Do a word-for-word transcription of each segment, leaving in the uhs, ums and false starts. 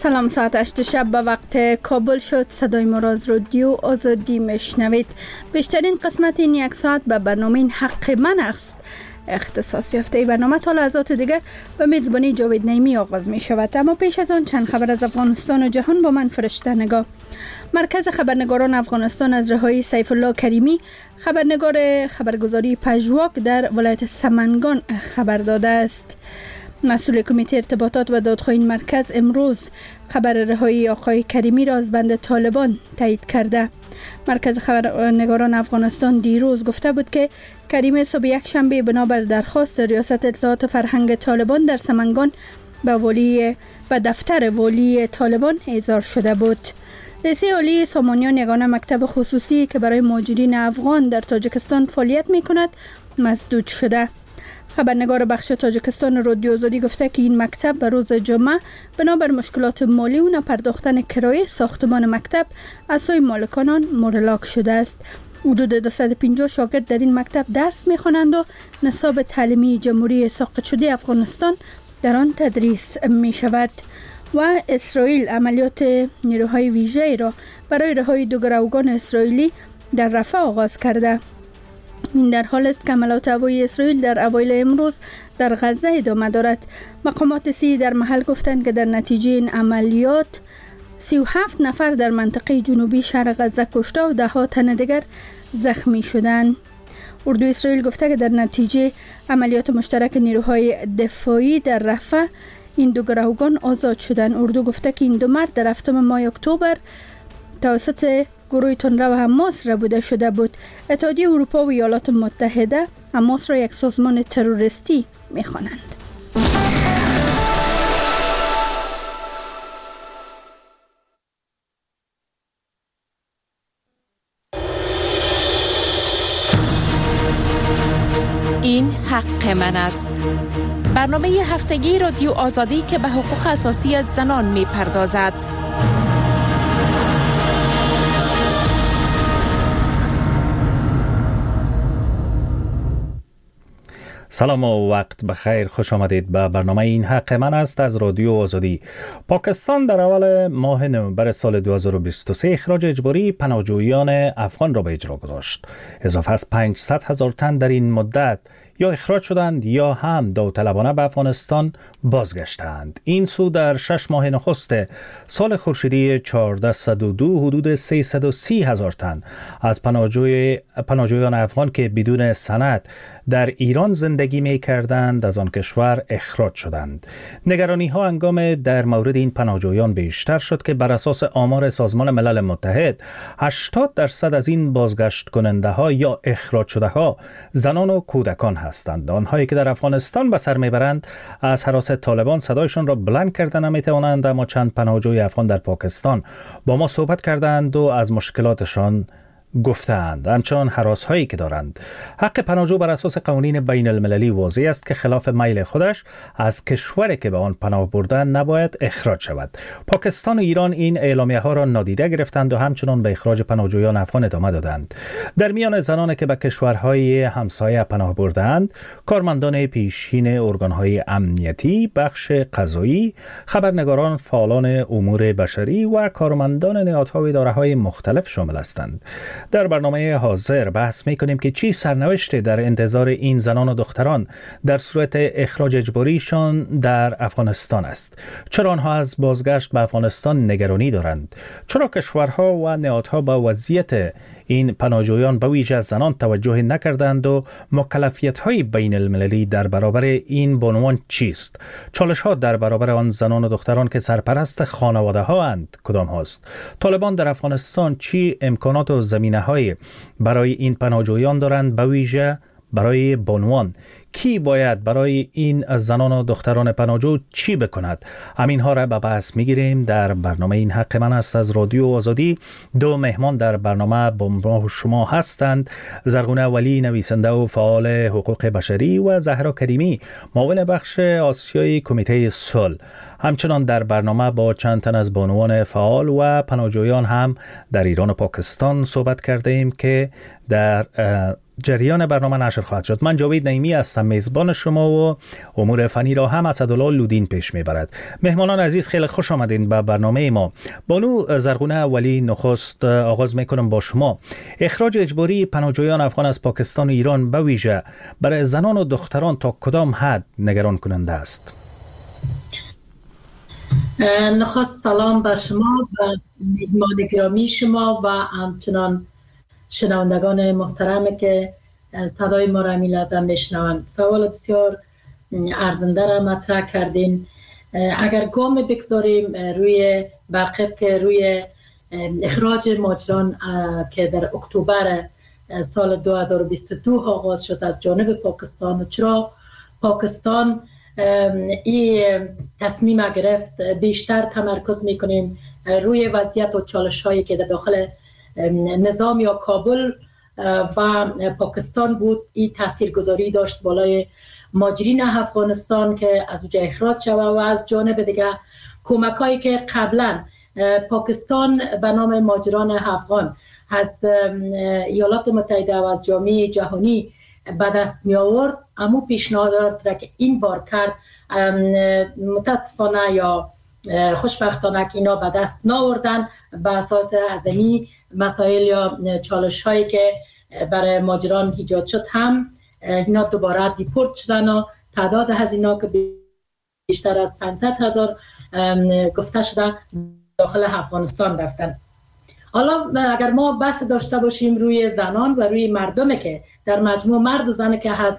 سلام، ساعت هشت شب به وقت کابل شد. صدای ما را از رادیو آزادی میشنوید. بیشترین قسمت این یک ساعت به برنامه این حق من است اختصاص یافته. برنامه تا لحظات دیگر به میزبانی جاوید نعیمی آغاز می شود، اما پیش از آن چند خبر از افغانستان و جهان با من فرشته نگاه. مرکز خبرنگاران افغانستان از رهایی سیف الله کریمی، خبرنگار خبرگزاری پژواک در ولایت سمنگان خبر داده است. مسئول کمیته ارتباطات و دادخواهی مرکز امروز خبر رهایی آقای کریمی را از بند طالبان تایید کرده. مرکز خبرنگاران افغانستان دیروز گفته بود که کریمی صبح یک شنبه بنابر درخواست ریاست اطلاعات و فرهنگ طالبان در سمنگان به ولی و دفتر ولی طالبان احضار شده بود. لیسه عالی سامانیان یگانه مکتب خصوصی که برای مهاجرین افغان در تاجیکستان فعالیت می کند مسدود شده. خبرنگار بخش تاجیکستان رادیو آزادی گفته که این مکتب به روز جمعه بنابر مشکلات مالی و نپرداختن کرایه ساختمان مکتب از سوی مالکان آن مورلاک شده است. حدود دویست و پنجاه شاگرد در این مکتب درس می‌خوانند و نصاب تعلیمی جمهوری ساقط شده افغانستان در آن تدریس می‌شود. و اسرائیل عملیات نیروهای ویژه‌ای را برای رهایی دو گروگان اسرائیلی در رفح آغاز کرده. این در حال است که حملات هوایی اسرائیل در اوایل امروز در غزه ادامه دارد. مقامات سی در محل گفتند که در نتیجه این عملیات سی و هفت نفر در منطقه جنوبی شهر غزه کشته و ده ها تن دیگر زخمی شدند. اردوی اسرائیل گفته که در نتیجه عملیات مشترک نیروهای دفاعی در رفح این دو گروگان آزاد شدند. اردو گفته که این دو مرد در هفتم ماه اکتبر توسط گروه تندرو و حماس ربوده شده بود. اتحادیه اروپا و ایالات متحده حماس را یک سازمان تروریستی می‌خوانند. این حق من است. برنامه هفتگی رادیو آزادی که به حقوق اساسی زنان می‌پردازد. سلام و وقت بخیر، خوش آمدید به برنامه این حق من است از رادیو آزادی. پاکستان در اول ماه نوامبر سال دو هزار و بیست و سه اخراج اجباری پناهجویان افغان را به اجرا گذاشت. اضافه از پانصد هزار تن در این مدت یا اخراج شدند یا هم داوطلبانه به افغانستان بازگشتند. این سو در شش ماه نخست سال خورشیدی چهارصد و دو حدود سیصد و سی هزار تن از پناهجوی پناهجویان افغان که بدون سند در ایران زندگی می کردند از آن کشور اخراج شدند. نگرانی ها هنگام در مورد این پناهجویان بیشتر شد که بر اساس آمار سازمان ملل متحد هشتاد درصد از این بازگشت کننده ها یا اخراج شده ها زنان و کودکان هستند. آنهایی که در افغانستان به سر میبرند از هراس طالبان صدایشان را بلند کرده نمیتوانند، اما چند پناهجوی افغان در پاکستان با ما صحبت کردند و از مشکلاتشان گفتند. همچنان هراس هایی که دارند. حق پناهجو بر اساس قوانین بین المللی واضح است که خلاف میل خودش از کشوری که به آن پناه بردن نباید اخراج شود. پاکستان و ایران این اعلامیه ها را نادیده گرفتند و همچنان به اخراج پناهجویان افغان ادامه دادند. در میان زنانی که به کشورهای همسایه پناه بردند، کارمندان پیشین ارگانهای امنیتی، بخش قضایی، خبرنگاران، فعالان امور بشری و کارمندان نهادها و اداره‌های مختلف شامل هستند. در برنامه حاضر بحث می‌کنیم که چی سرنوشت در انتظار این زنان و دختران در صورت اخراج اجباریشان در افغانستان است. چرا آنها از بازگشت به افغانستان نگرانی دارند؟ چرا کشورها و نهادها به وضعیت این پناهجویان به ویژه زنان توجه نکردند و مکلفیت‌های بین المللی در برابر این بانوان چیست؟ چالش‌ها در برابر آن زنان و دختران که سرپرست خانواده‌ها اند کدام هاست؟ طالبان در افغانستان چی امکانات و زمینه‌های برای این پناهجویان دارند، به ویژه برای بانوان؟ کی باید برای این زنان و دختران پناهجو چی بکند؟ همین ها را به بحث میگیریم در برنامه این حق من است از رادیو آزادی. دو مهمان در برنامه با شما هستند: زرغونه ولی، نویسنده و فعال حقوق بشری، و زهرا کریمی، معاون بخش آسیایی کمیته صلح. همچنان در برنامه با چند تن از بانوان فعال و پناهجویان هم در ایران و پاکستان صحبت کرده ایم که در جریان برنامه نشر خواهد شد. من جاوید نعیمی هستم، میزبان شما و امور فنی را هم اسدالله لودین پیش میبرد. مهمانان عزیز خیلی خوش آمدین به برنامه ما. بانو زرغونه ولی نخست آغاز میکنم با شما. اخراج اجباری پناهجویان افغان از پاکستان و ایران به ویژه برای زنان و دختران تا کدام حد نگران کننده است؟ نخست سلام به شما و مهمان گرامی شما و همچنان شنوندگان محترم که صدای ما را میلازم میشنوند. سوال بسیار ارزنده را مطرح کردین. اگر گام بگذاریم روی واقع که روی اخراج مهاجران که در اکتبر سال دو هزار و بیست و دو آغاز شد از جانب پاکستان و چرا پاکستان این تصمیم گرفت، بیشتر تمرکز میکنیم روی وضعیت و چالش هایی که در داخل نظام یا کابل و پاکستان بود. این تاثیرگذاری داشت بالای مهاجرین افغانستان که از اونجا اخراج شد و از جانب دیگه کمک هایی که قبلا پاکستان به نام مهاجران افغان از ایالات متحده و از جامعه جهانی به دست می آورد، اما پیشنهادات را که این بار کرد متاسفانه یا خوشبختانه که اینا به دست ناوردن به اساس ازمی مسائل یا چالش هایی که برای مهاجران ایجاد شد هم اینا دوباره دیپورت شدن و تعداد از اینا که بیشتر از پانصد هزار گفته شده داخل افغانستان رفتن. حالا اگر ما بحث داشته باشیم روی زنان و روی مردمی که در مجموع مرد و زن که از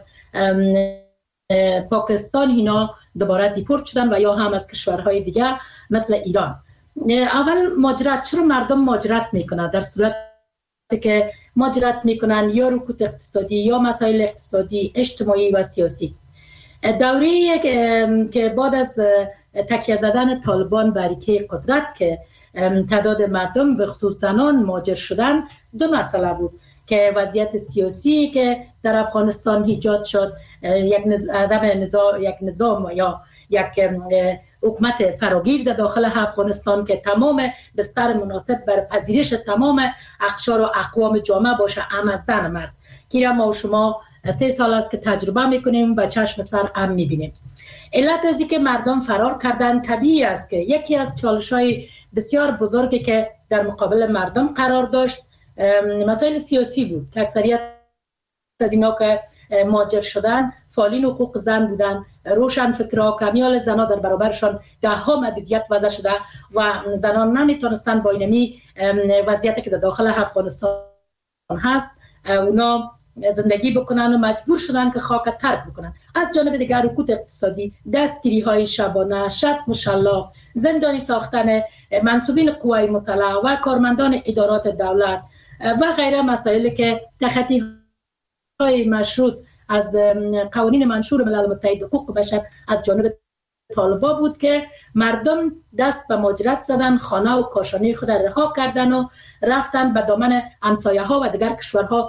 پاکستان اینا دوباره دیپورت شدن و یا هم از کشورهای دیگه مثل ایران. اول مهاجرت، چرا مردم مهاجرت میکنن؟ در صورت که مهاجرت میکنن یا رکود اقتصادی یا مسائل اقتصادی، اجتماعی و سیاسی. دوره که بعد از تکیه زدن طالبان بر ریشه قدرت که تعداد مردم به خصوص زنان مهاجر شدن، دو مسئله بود که وضعیت سیاسی که در افغانستان ایجاد شد، یک نظام یک نظام یا یک حکومت فراگیر در داخل افغانستان که تمام بستر مناسب بر پذیرش تمام اقشار و اقوام جامعه باشه، هم از زن مرد که ما و شما سه سال است که تجربه میکنیم و چشم سر هم میبینیم. علت از این که مردم فرار کردن طبیعی است که یکی از چالش‌های بسیار بزرگی که در مقابل مردم قرار داشت مسائل سیاسی بود که اکثریت از اینا که مهاجر شدن فعالین حقوق زن بودن، روشن فکرها، کمیال زنها در برابرشان ده ها محدودیت وضع شده و زنان نمیتونستن با اینمی وضعیتی که در داخل افغانستان هست اونا زندگی بکنن و مجبور شدن که خاک ترک بکنن. از جانب دیگر رکود اقتصادی، دستگیری های شبانه، شط مشلاق، زندانی ساختن منصوبین قوای مسلح و کارمندان ادارات دولت و غیره مسائلی که تخطی های مشروط از قوانین منشور ملل متحد حقوق بشر از جانب طالبا بود که مردم دست به مهاجرت زدن، خانه و کاشانه خود رها کردن و رفتن به دامن همسایه ها و دیگر کشورها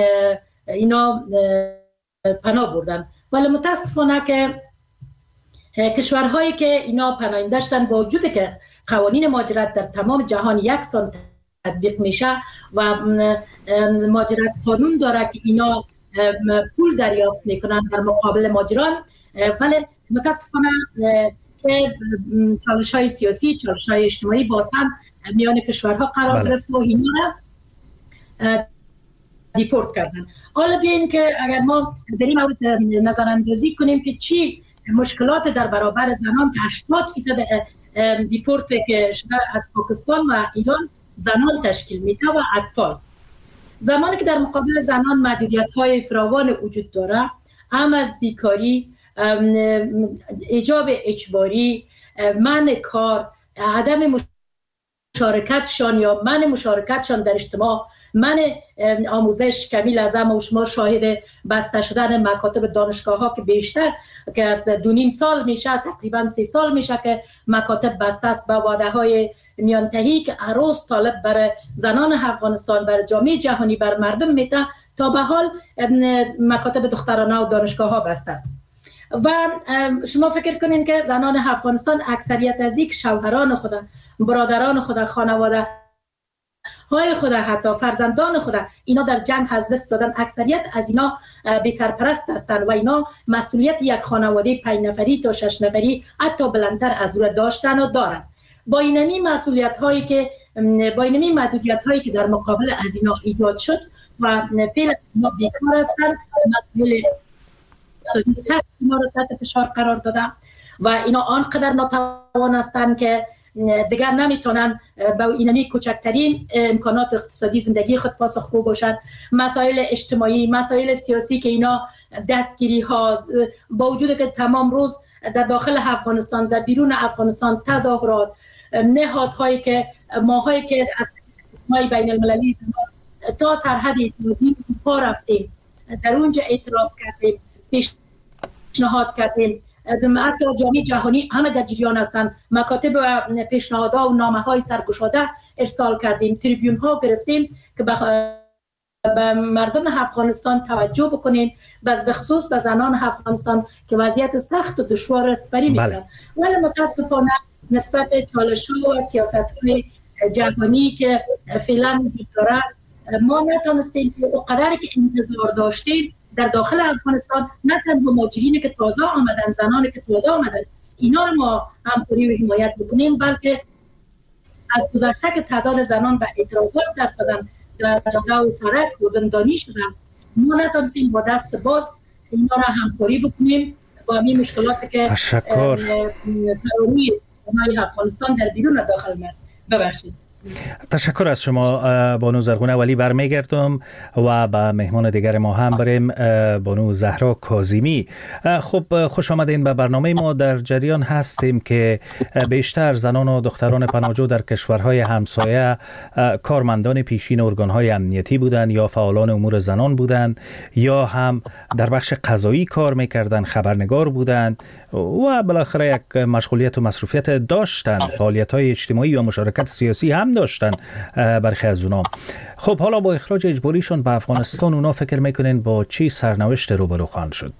اینا پناه بردن. ولی متاسفانه که کشورهایی که اینا پناه داشتن با وجود که قوانین مهاجرت در تمام جهان یکسان تطبیق میشه و مهاجرت قانون داره که اینا پول دریافت میکنن در مقابل مهاجران، ولی متاسفانه که چالش های سیاسی، چالش های اجتماعی باز هم میان کشورها قرار گرفت و اینا دیپورت کردن. حالا بیاییم که اگر ما در این مورد نظر اندازی کنیم که چی مشکلات در برابر زنان که هشتاد فیصد دیپورت که شده از پاکستان و ایران زنان تشکیل میده و اطفال. زمانی که در مقابل زنان محدودیت های فراوان وجود داره، هم از بیکاری، ایجاب اجباری، منع کار، عدم مشارکتشان یا منع مشارکتشان در اجتماع، منع آموزش که لازم و شما شاهد بسته شدن مکاتب دانشگاه ها که بیشتر که از دو نیم سال میشه تقریبا سه سال میشه که مکاتب بسته است با وعده های میانتهی که هر روز طالب برای زنان افغانستان، برای جامعه جهانی، بر مردم میده، تا به حال مکاتب دخترانه و دانشگاه ها بسته است. و شما فکر کنین که زنان افغانستان اکثریت از یک شوهران خود، برادران خود، خانواده های خود، حتی فرزندان خود اینا در جنگ از دست دادن. اکثریت از اینا بی سرپرست هستند و اینا مسئولیت یک خانواده پنج نفری تا شش نفری حتی بلندتر از او داشتن و دارند. با اینمی مسئولیت هایی که با اینمی محدودیت هایی که در مقابل از اینا ایجاد شد و فعلا اینا بیکار هستند، مسئول سخت اینا رو تحت فشار قرار داده و اینا آنقدر ناتوان هستند که دیگر نمیتونن با اینمی کوچکترین امکانات اقتصادی زندگی خود پاسخگو باشد. مسائل اجتماعی، مسائل سیاسی که اینا دستگیری ها، با وجود که تمام روز در داخل افغانستان، در بیرون افغانستان تظاهرات، نهادهایی که ماهایی که از مای بین المللی تا سرحد اتحادیه پا رفتیم، در اونجا اعتراض کردیم، پیشنهاد کردیم، حتی جامعه جهانی همه در جریان هستند، مکاتب و پیشنهادها و نامه های سرگشاده ارسال کردیم، تریبیون ها گرفتیم که بخ... به مردم افغانستان توجه بکنین، بس به خصوص به زنان افغانستان که وضعیت سخت و دشوار سپری میکنن. ولی متاسفانه نسبت چالش ها و سیاست های جهانی که فعلا وجود داره، ما نتونستیم که اقدری که انتظار داشتیم در داخل افغانستان، نه تنها مهاجرینی که تازه آمدن، زنانی که تازه آمدن، اینا رو ما همکاری و حمایت بکنیم، بلکه از گذشته که تعداد زنان به اعتراضات دست دادن، در جاده و سرک و زندانی شدن، ما نتونستیم با دست باز اینا را همکاری بکنیم با همین مشکلاتی که تشکر فراروی افغانستان در بیرون داخل است. ببخشید. تشکر از شما بانو زرغونه ولی. برمیگردم و به مهمان دیگر ما هم بریم، بانو زهرا کاظمی. خب خوش آمدین به برنامه ما. در جریان هستیم که بیشتر زنان و دختران پناهجو در کشورهای همسایه کارمندان پیشین ارگانهای امنیتی بودند یا فعالان امور زنان بودند یا هم در بخش قضایی کار میکردند، خبرنگار بودند و بالاخره یک مشغولیت و مصروفیت داشتند، فعالیت‌های اجتماعی و مشارکت سیاسی هم داشتن برخی از اونا. خب حالا با اخراج اجباریشون به افغانستان اونا فکر میکنین با چی سرنوشت روبرو خواهند شد؟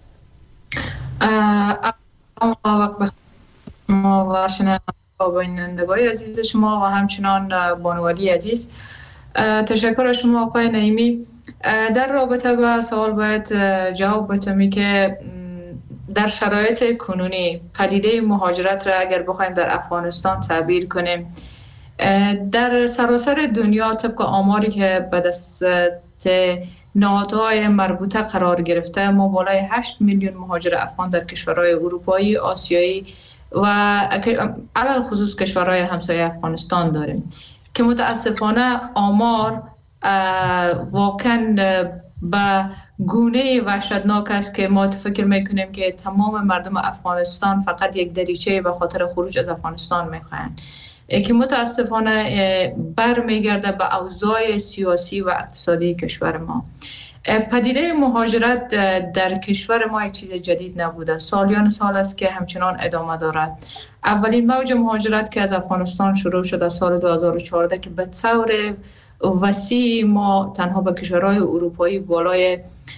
ما و شنوندگان عزیز شما و همچنان بانوعلی عزیز، تشکر شما آقای نعیمی. در رابطه با سوال باید جواب بدم که در شرایط کنونی پدیده مهاجرت را اگر بخوایم در افغانستان تعبیر کنیم، در سراسر دنیا طبق آماری که به دست نهادهای مربوطه قرار گرفته، ما بالای هشت میلیون مهاجر افغان در کشورهای اروپایی، آسیایی و علل خصوص کشورهای همسایه افغانستان داریم که متاسفانه آمار واقعا به گونه وحشتناک است که ما فکر میکنیم که تمام مردم افغانستان فقط یک دریچه به خاطر خروج از افغانستان میخواهند، که متاسفانه برمیگرده به اوضاع سیاسی و اقتصادی کشور ما. پدیده مهاجرت در کشور ما یک چیز جدید نبوده، سالیان سال است که همچنان ادامه دارد. اولین موج مهاجرت که از افغانستان شروع شد از سال دو هزار و چهارده که به طور وسیع ما تنها به کشورهای اروپایی بالای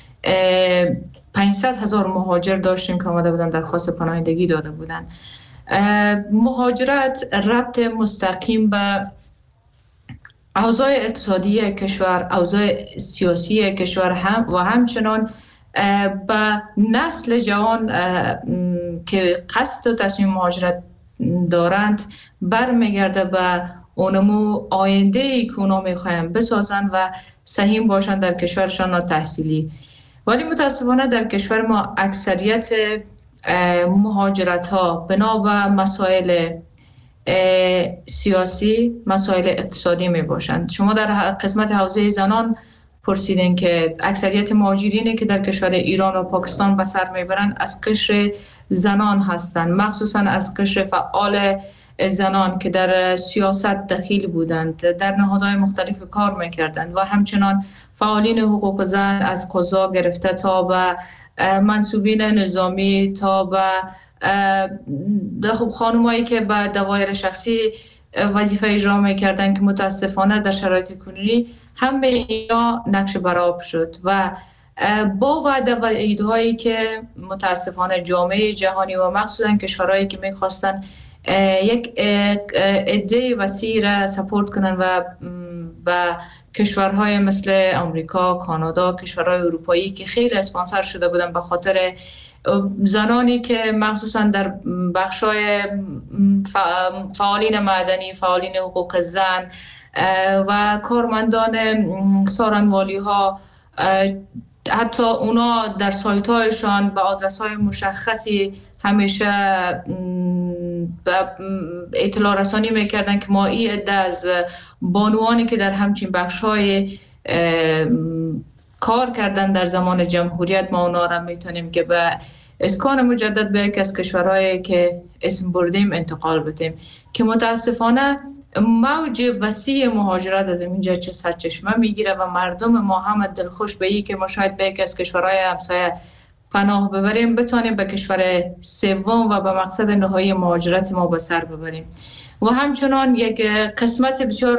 پانصد هزار مهاجر داشتیم که آمده بودن درخواست پناهندگی داده بودن. مهاجرت ربط مستقیم به اوضاع اقتصادی کشور، اوضاع سیاسی کشور هم و همچنان به نسل جوان که قصد و تصمیم مهاجرت دارند برمیگرده به اونمو آینده ای که اونا میخواین بسازن و سهیم باشن در کشورشان تحصیلی. ولی متاسفانه در کشور ما اکثریت مهاجرت ها بنا به مسائل سیاسی، مسائل اقتصادی می باشند. شما در قسمت حوزه زنان پرسیدین که اکثریت مهاجرینی که در کشور ایران و پاکستان به سر میبرند از قشر زنان هستند، مخصوصا از قشر فعال زنان که در سیاست دخیل بودند، در نهادهای مختلف کار میکردند و همچنان فعالین حقوق زن از قضا گرفته تا به منصوبین نظامی تا به خانمایی که به دوایر شخصی وظیفه اجرا میکردن که متاسفانه در شرایط کنونی همه اینا نقش برآب شد و با وعده و ایدهایی که متاسفانه جامعه جهانی و مخصوصا کشورهایی که میخواستن یک عده وسیع را سپورت کنن و به کشورهای مثل آمریکا، کانادا، کشورهای اروپایی که خیلی اسپانسر شده بودن به خاطر زنانی که مخصوصا در بخشای فعالین مدنی، فعالین حقوق زن و کارمندان سارنوالی ها، حتی اونا در سایت هایشان به آدرس های مشخصی همیشه اطلاع رسانی میکردن که ما این عده از بانوانی که در همچین بخش های کار کردن در زمان جمهوریت، ما اونا را میتونیم که به اسکان مجدد به یک از کشورهایی که اسم بردیم انتقال بدیم، که متاسفانه موج وسیع مهاجرت از اینجا چه سرچشمه میگیره و مردم ما هم دلخوش به این که ما شاید به یک از کشورهای همسایه پناه ببریم، بتونیم به کشور سوم و به مقصد نهایی مهاجرت ما به سر ببریم. و همچنان یک قسمت بسیار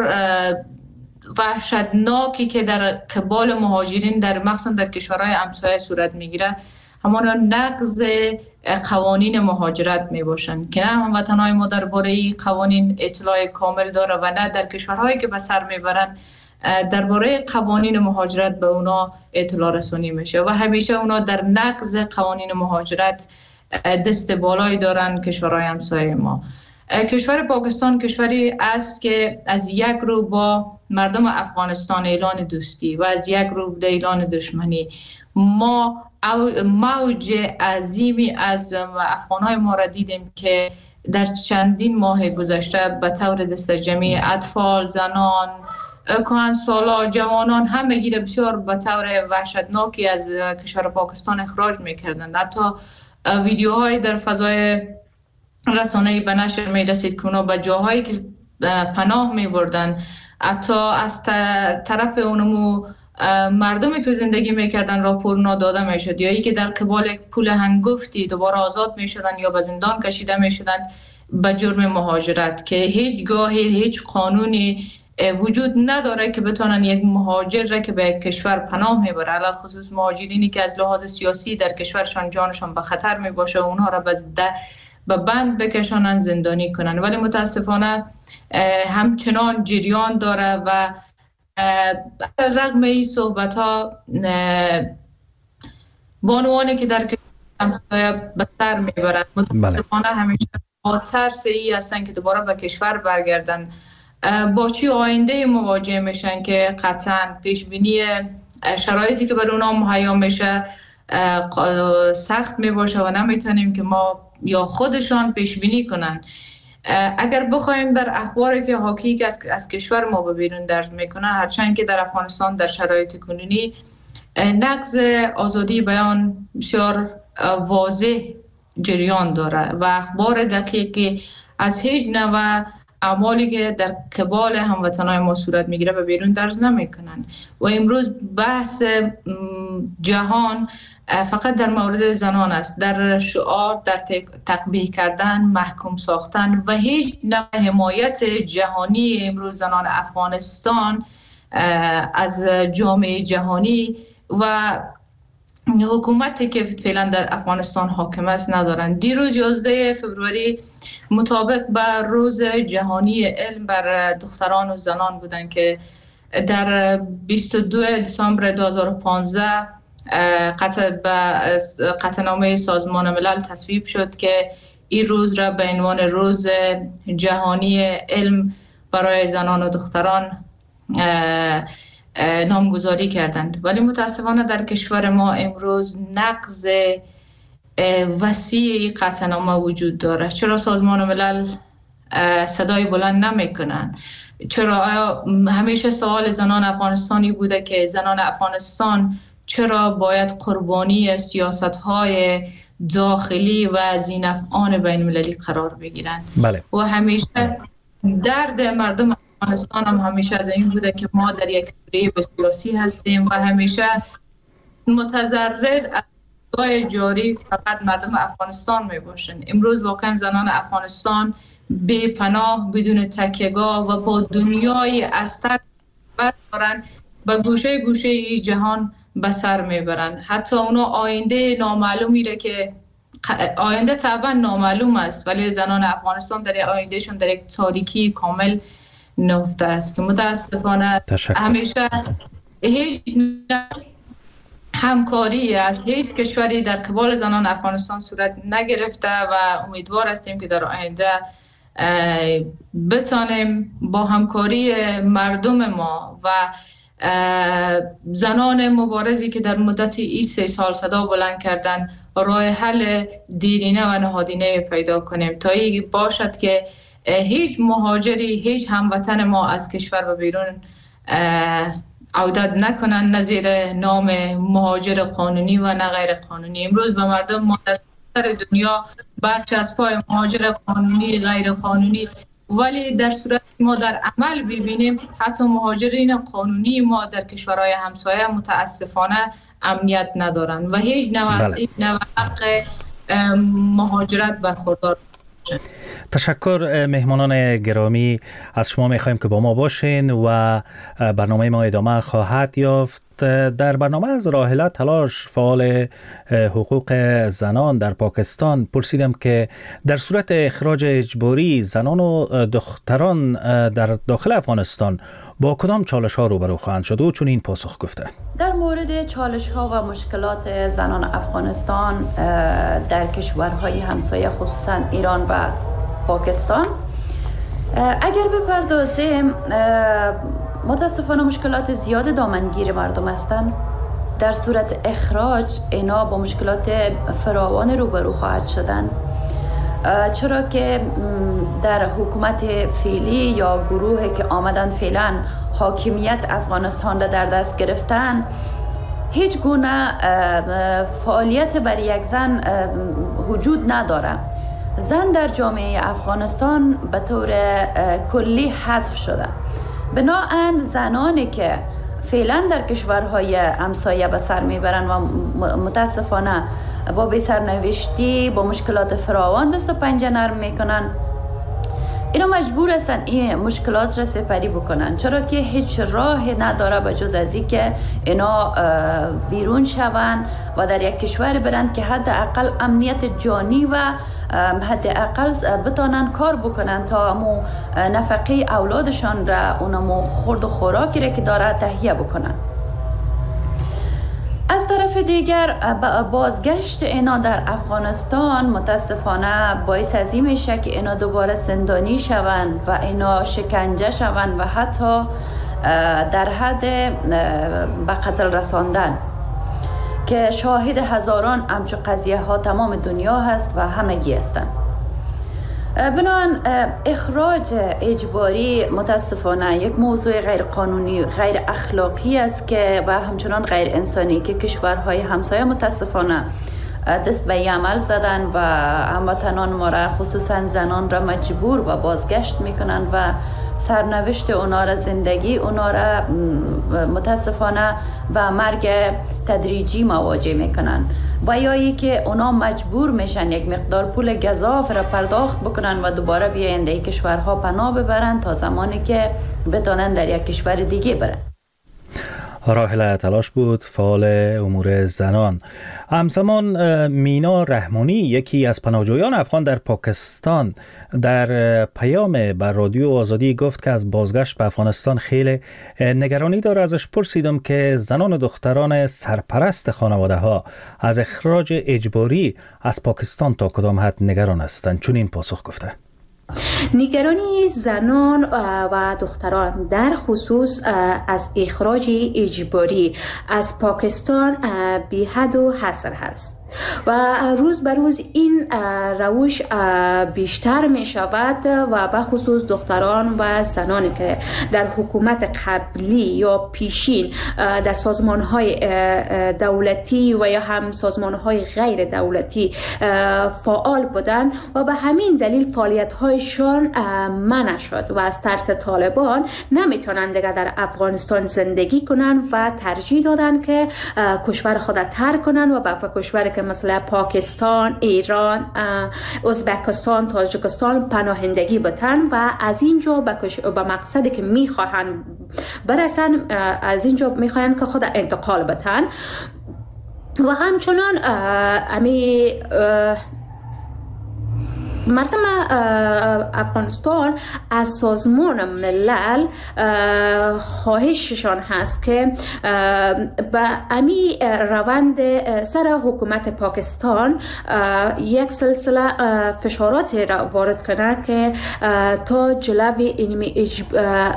وحشتناکی که در قبال مهاجرین در مخصوصا در کشورهای همسایه صورت میگیره، همان نقض قوانین مهاجرت می باشند که نه هموطنهای ما درباره قوانین اطلاع کامل داره و نه در کشورهایی که به سر میبرن درباره قوانین مهاجرت به اونا اطلاع رسانی میشه و همیشه اونا در نقض قوانین مهاجرت دست بالایی دارن کشورهای همسایه ما. کشور پاکستان کشوری است که از یک رو با مردم افغانستان اعلان دوستی و از یک رو در اعلان دشمنی. ما موج عظیمی از افغانهای ما را دیدیم که در چندین ماه گذشته به طور دست جمعی اطفال، زنان، کهنسالا، جوانان همه گیره بسیار به طور وحشتناکی از کشور پاکستان اخراج میکردند. حتی ویدیوهای در فضای رسانه‌ای به نشر می‌رسید که اونا به جاهایی که پناه می‌بردن، حتی از طرف اونمو مردمی که زندگی میکردن راپور ناداده میشد، یا ای که در قبال یک پول هنگفتی دوباره آزاد میشدن یا به زندان کشیده میشدن به جرم مهاجرت، که هیچگاه هیچ قانونی وجود نداره که بتونن یک مهاجر را که به یک کشور پناه میبره، علاوه خصوص مهاجرینی که از لحاظ سیاسی در کشورشان جانشان به خطر میباشه، اونها را به بند بکشانن، زندانی کنن. ولی متاسفانه همچنان جریان داره و رغم این صحبت ها بانوانی که در کشور به سر میبرن متاسفانه همیشه با ترس ای هستن که دوباره به کشور برگردن. با چی آینده مواجه میشن که قطعا پیشبینی شرایطی که بر اونا مهیا میشه سخت میباشه و نمیتونیم که ما یا خودشان پیشبینی کنن. اگر بخوایم بر اخباری که حاکی که از, از کشور ما به بیرون درز میکنه، هرچند که در افغانستان در شرایط کنونی نقض آزادی بیان بسیار واضح جریان داره و اخبار دقیقی از هیچ نوع اعمالی که در قبال هموطنان ما صورت میگیره به بیرون درز نمیکنن. و امروز بحث جهان فقط در مورد زنان است، در شعار، در تقبیح کردن، محکوم ساختن و هیچ نوع حمایت جهانی امروز زنان افغانستان از جامعه جهانی و حکومتی که فعلا در افغانستان حاکم است ندارن. دیروز یازده فوریه مطابق به روز جهانی علم بر دختران و زنان بودن که در بیست و دو دسامبر دو هزار و پانزده قطع به قطعنامه سازمان ملل تصویب شد که این روز را به عنوان روز جهانی علم برای زنان و دختران نامگذاری کردند. ولی متاسفانه در کشور ما امروز نقض وسیع قطعنامه وجود داره. چرا سازمان ملل صدای بلند نمی کنن؟ چرا همیشه سوال زنان افغانستانی بوده که زنان افغانستان چرا باید قربانی سیاست‌های داخلی و ذی‌نفعان بین المللی قرار بگیرند؟ بله. و همیشه درد مردم افغانستان هم همیشه از این بوده که ما در یک دوره سیاسی هستیم و همیشه متضرر از اوضاع جاری فقط مردم افغانستان می باشند. امروز واقعا زنان افغانستان بی پناه، بدون تکیه‌گاه و با دنیای استر دارن به گوشه گوشه جهان به سر میبرن. حتی اونا آینده نامعلومی را که آینده طبعا نامعلوم است، ولی زنان افغانستان در آیندهشون در یک تاریکی کامل نهفته است که متاسفانه تشکر. همیشه هیچ همکاری از هیچ کشوری در قبال زنان افغانستان صورت نگرفته و امیدوار هستیم که در آینده بتانیم با همکاری مردم ما و زنان مبارزی که در مدت این سه سال صدا بلند کردن راه حل دیرینه و نهادینه پیدا کنیم تا این باشد که هیچ مهاجری، هیچ هموطن ما از کشور به بیرون عودت نکنن نظیر نام مهاجر قانونی و نه غیر قانونی. امروز به مردم ما در سر دنیا برچه از پای مهاجر قانونی غیر قانونی، ولی در صورت ما در عمل ببینیم حتی مهاجرین قانونی ما در کشورهای همسایه متاسفانه امنیت ندارن و هیچ نوع از این نوع حق مهاجرت برخوردار. تشکر. مهمانان گرامی، از شما میخوایم که با ما باشین و برنامه ما ادامه خواهد یافت. در برنامه از راحله تلاش، فعال حقوق زنان در پاکستان، پرسیدم که در صورت اخراج اجباری زنان و دختران در داخل افغانستان با کدام چالش ها روبرو خواهند شد و چون این پاسخ گفته. در مورد چالش ها و مشکلات زنان افغانستان در کشورهای همسایه خصوصا ایران و پاکستان اگر بپردازیم، متاسفانه مشکلات زیاد دامنگیر مردم هستند. در صورت اخراج اینا با مشکلات فراوان روبرو خواهد شدن، چرا که در حکومت فعلی یا گروهی که آمدن فعلا حاکمیت افغانستان را در دست گرفتن، هیچ گونه فعالیت برای یک زن وجود نداره. زن در جامعه افغانستان به طور کلی حذف شده. بنابراین زنانی که فعلا در کشورهای همسایه به سر میبرن و متاسفانه با بی سرنوشتی با مشکلات فراوان دست و پنجه نرم میکنن، اینا مجبور هستن این مشکلات را سپری بکنن، چرا که هیچ راه نداره به جز از این که اینا بیرون شون و در یک کشور برند که حداقل امنیت جانی و حداقل بتانن کار بکنن تا امو نفقه اولادشان را اونمو خورد و خوراکی را که داره تهیه بکنن. از طرف دیگر بازگشت اینا در افغانستان متاسفانه باعث از این میشه که اینا دوباره زندانی شوند و اینا شکنجه شوند و حتی در حد به قتل رساندن که شاهد هزاران همچون قضیه ها تمام دنیا هست و همگی هستند. بنابراین اخراج اجباری متاسفانه یک موضوع غیر قانونی، غیر اخلاقی است که و همچنان غیر انسانی که کشورهای همسایه متاسفانه دست به عمل زدن و هموطنان ما را خصوصا زنان را مجبور و بازگشت میکنن و سرنوشت اونا را، زندگی اونا را متاسفانه به مرگ تدریجی مواجه میکنن و یا ای که اونا مجبور میشن یک مقدار پول گزاف را پرداخت بکنن و دوباره بیاین در کشورها پناه ببرن تا زمانی که بتونن در یک کشور دیگه برن. راحله تلاش بود، فعال امور زنان. همزمان مینا رحمانی، یکی از پناهجویان افغان در پاکستان، در پیام بر رادیو آزادی گفت که از بازگشت به افغانستان خیلی نگرانی داره. ازش پرسیدم که زنان و دختران سرپرست خانواده ها از اخراج اجباری از پاکستان تا کدام حد نگران هستند. چون این پاسخ گفته: نگرانی زنان و دختران در خصوص از اخراج اجباری از پاکستان بی حد و حصر هست و روز به روز این روش بیشتر می شود و به خصوص دختران و زنانی که در حکومت قبلی یا پیشین در سازمان های دولتی و یا هم سازمان های غیر دولتی فعال بودن و به همین دلیل فعالیت هایشان منع شد و از ترس طالبان نمیتونن دیگر در افغانستان زندگی کنن و ترجیح دادن که کشور خود ترک کنن و به کشور که مثلا پاکستان، ایران، ازبکستان، تاجیکستان پناهندگی بتن و از اینجا به مقصدی که میخواهن برسن از اینجا میخواهن که خود انتقال بتن و همچنان امی مردم افغانستان از سازمان ملل خواهششان هست که به امی روند سر حکومت پاکستان یک سلسله فشارات را وارد کنه که تا جلوی اینمی اجب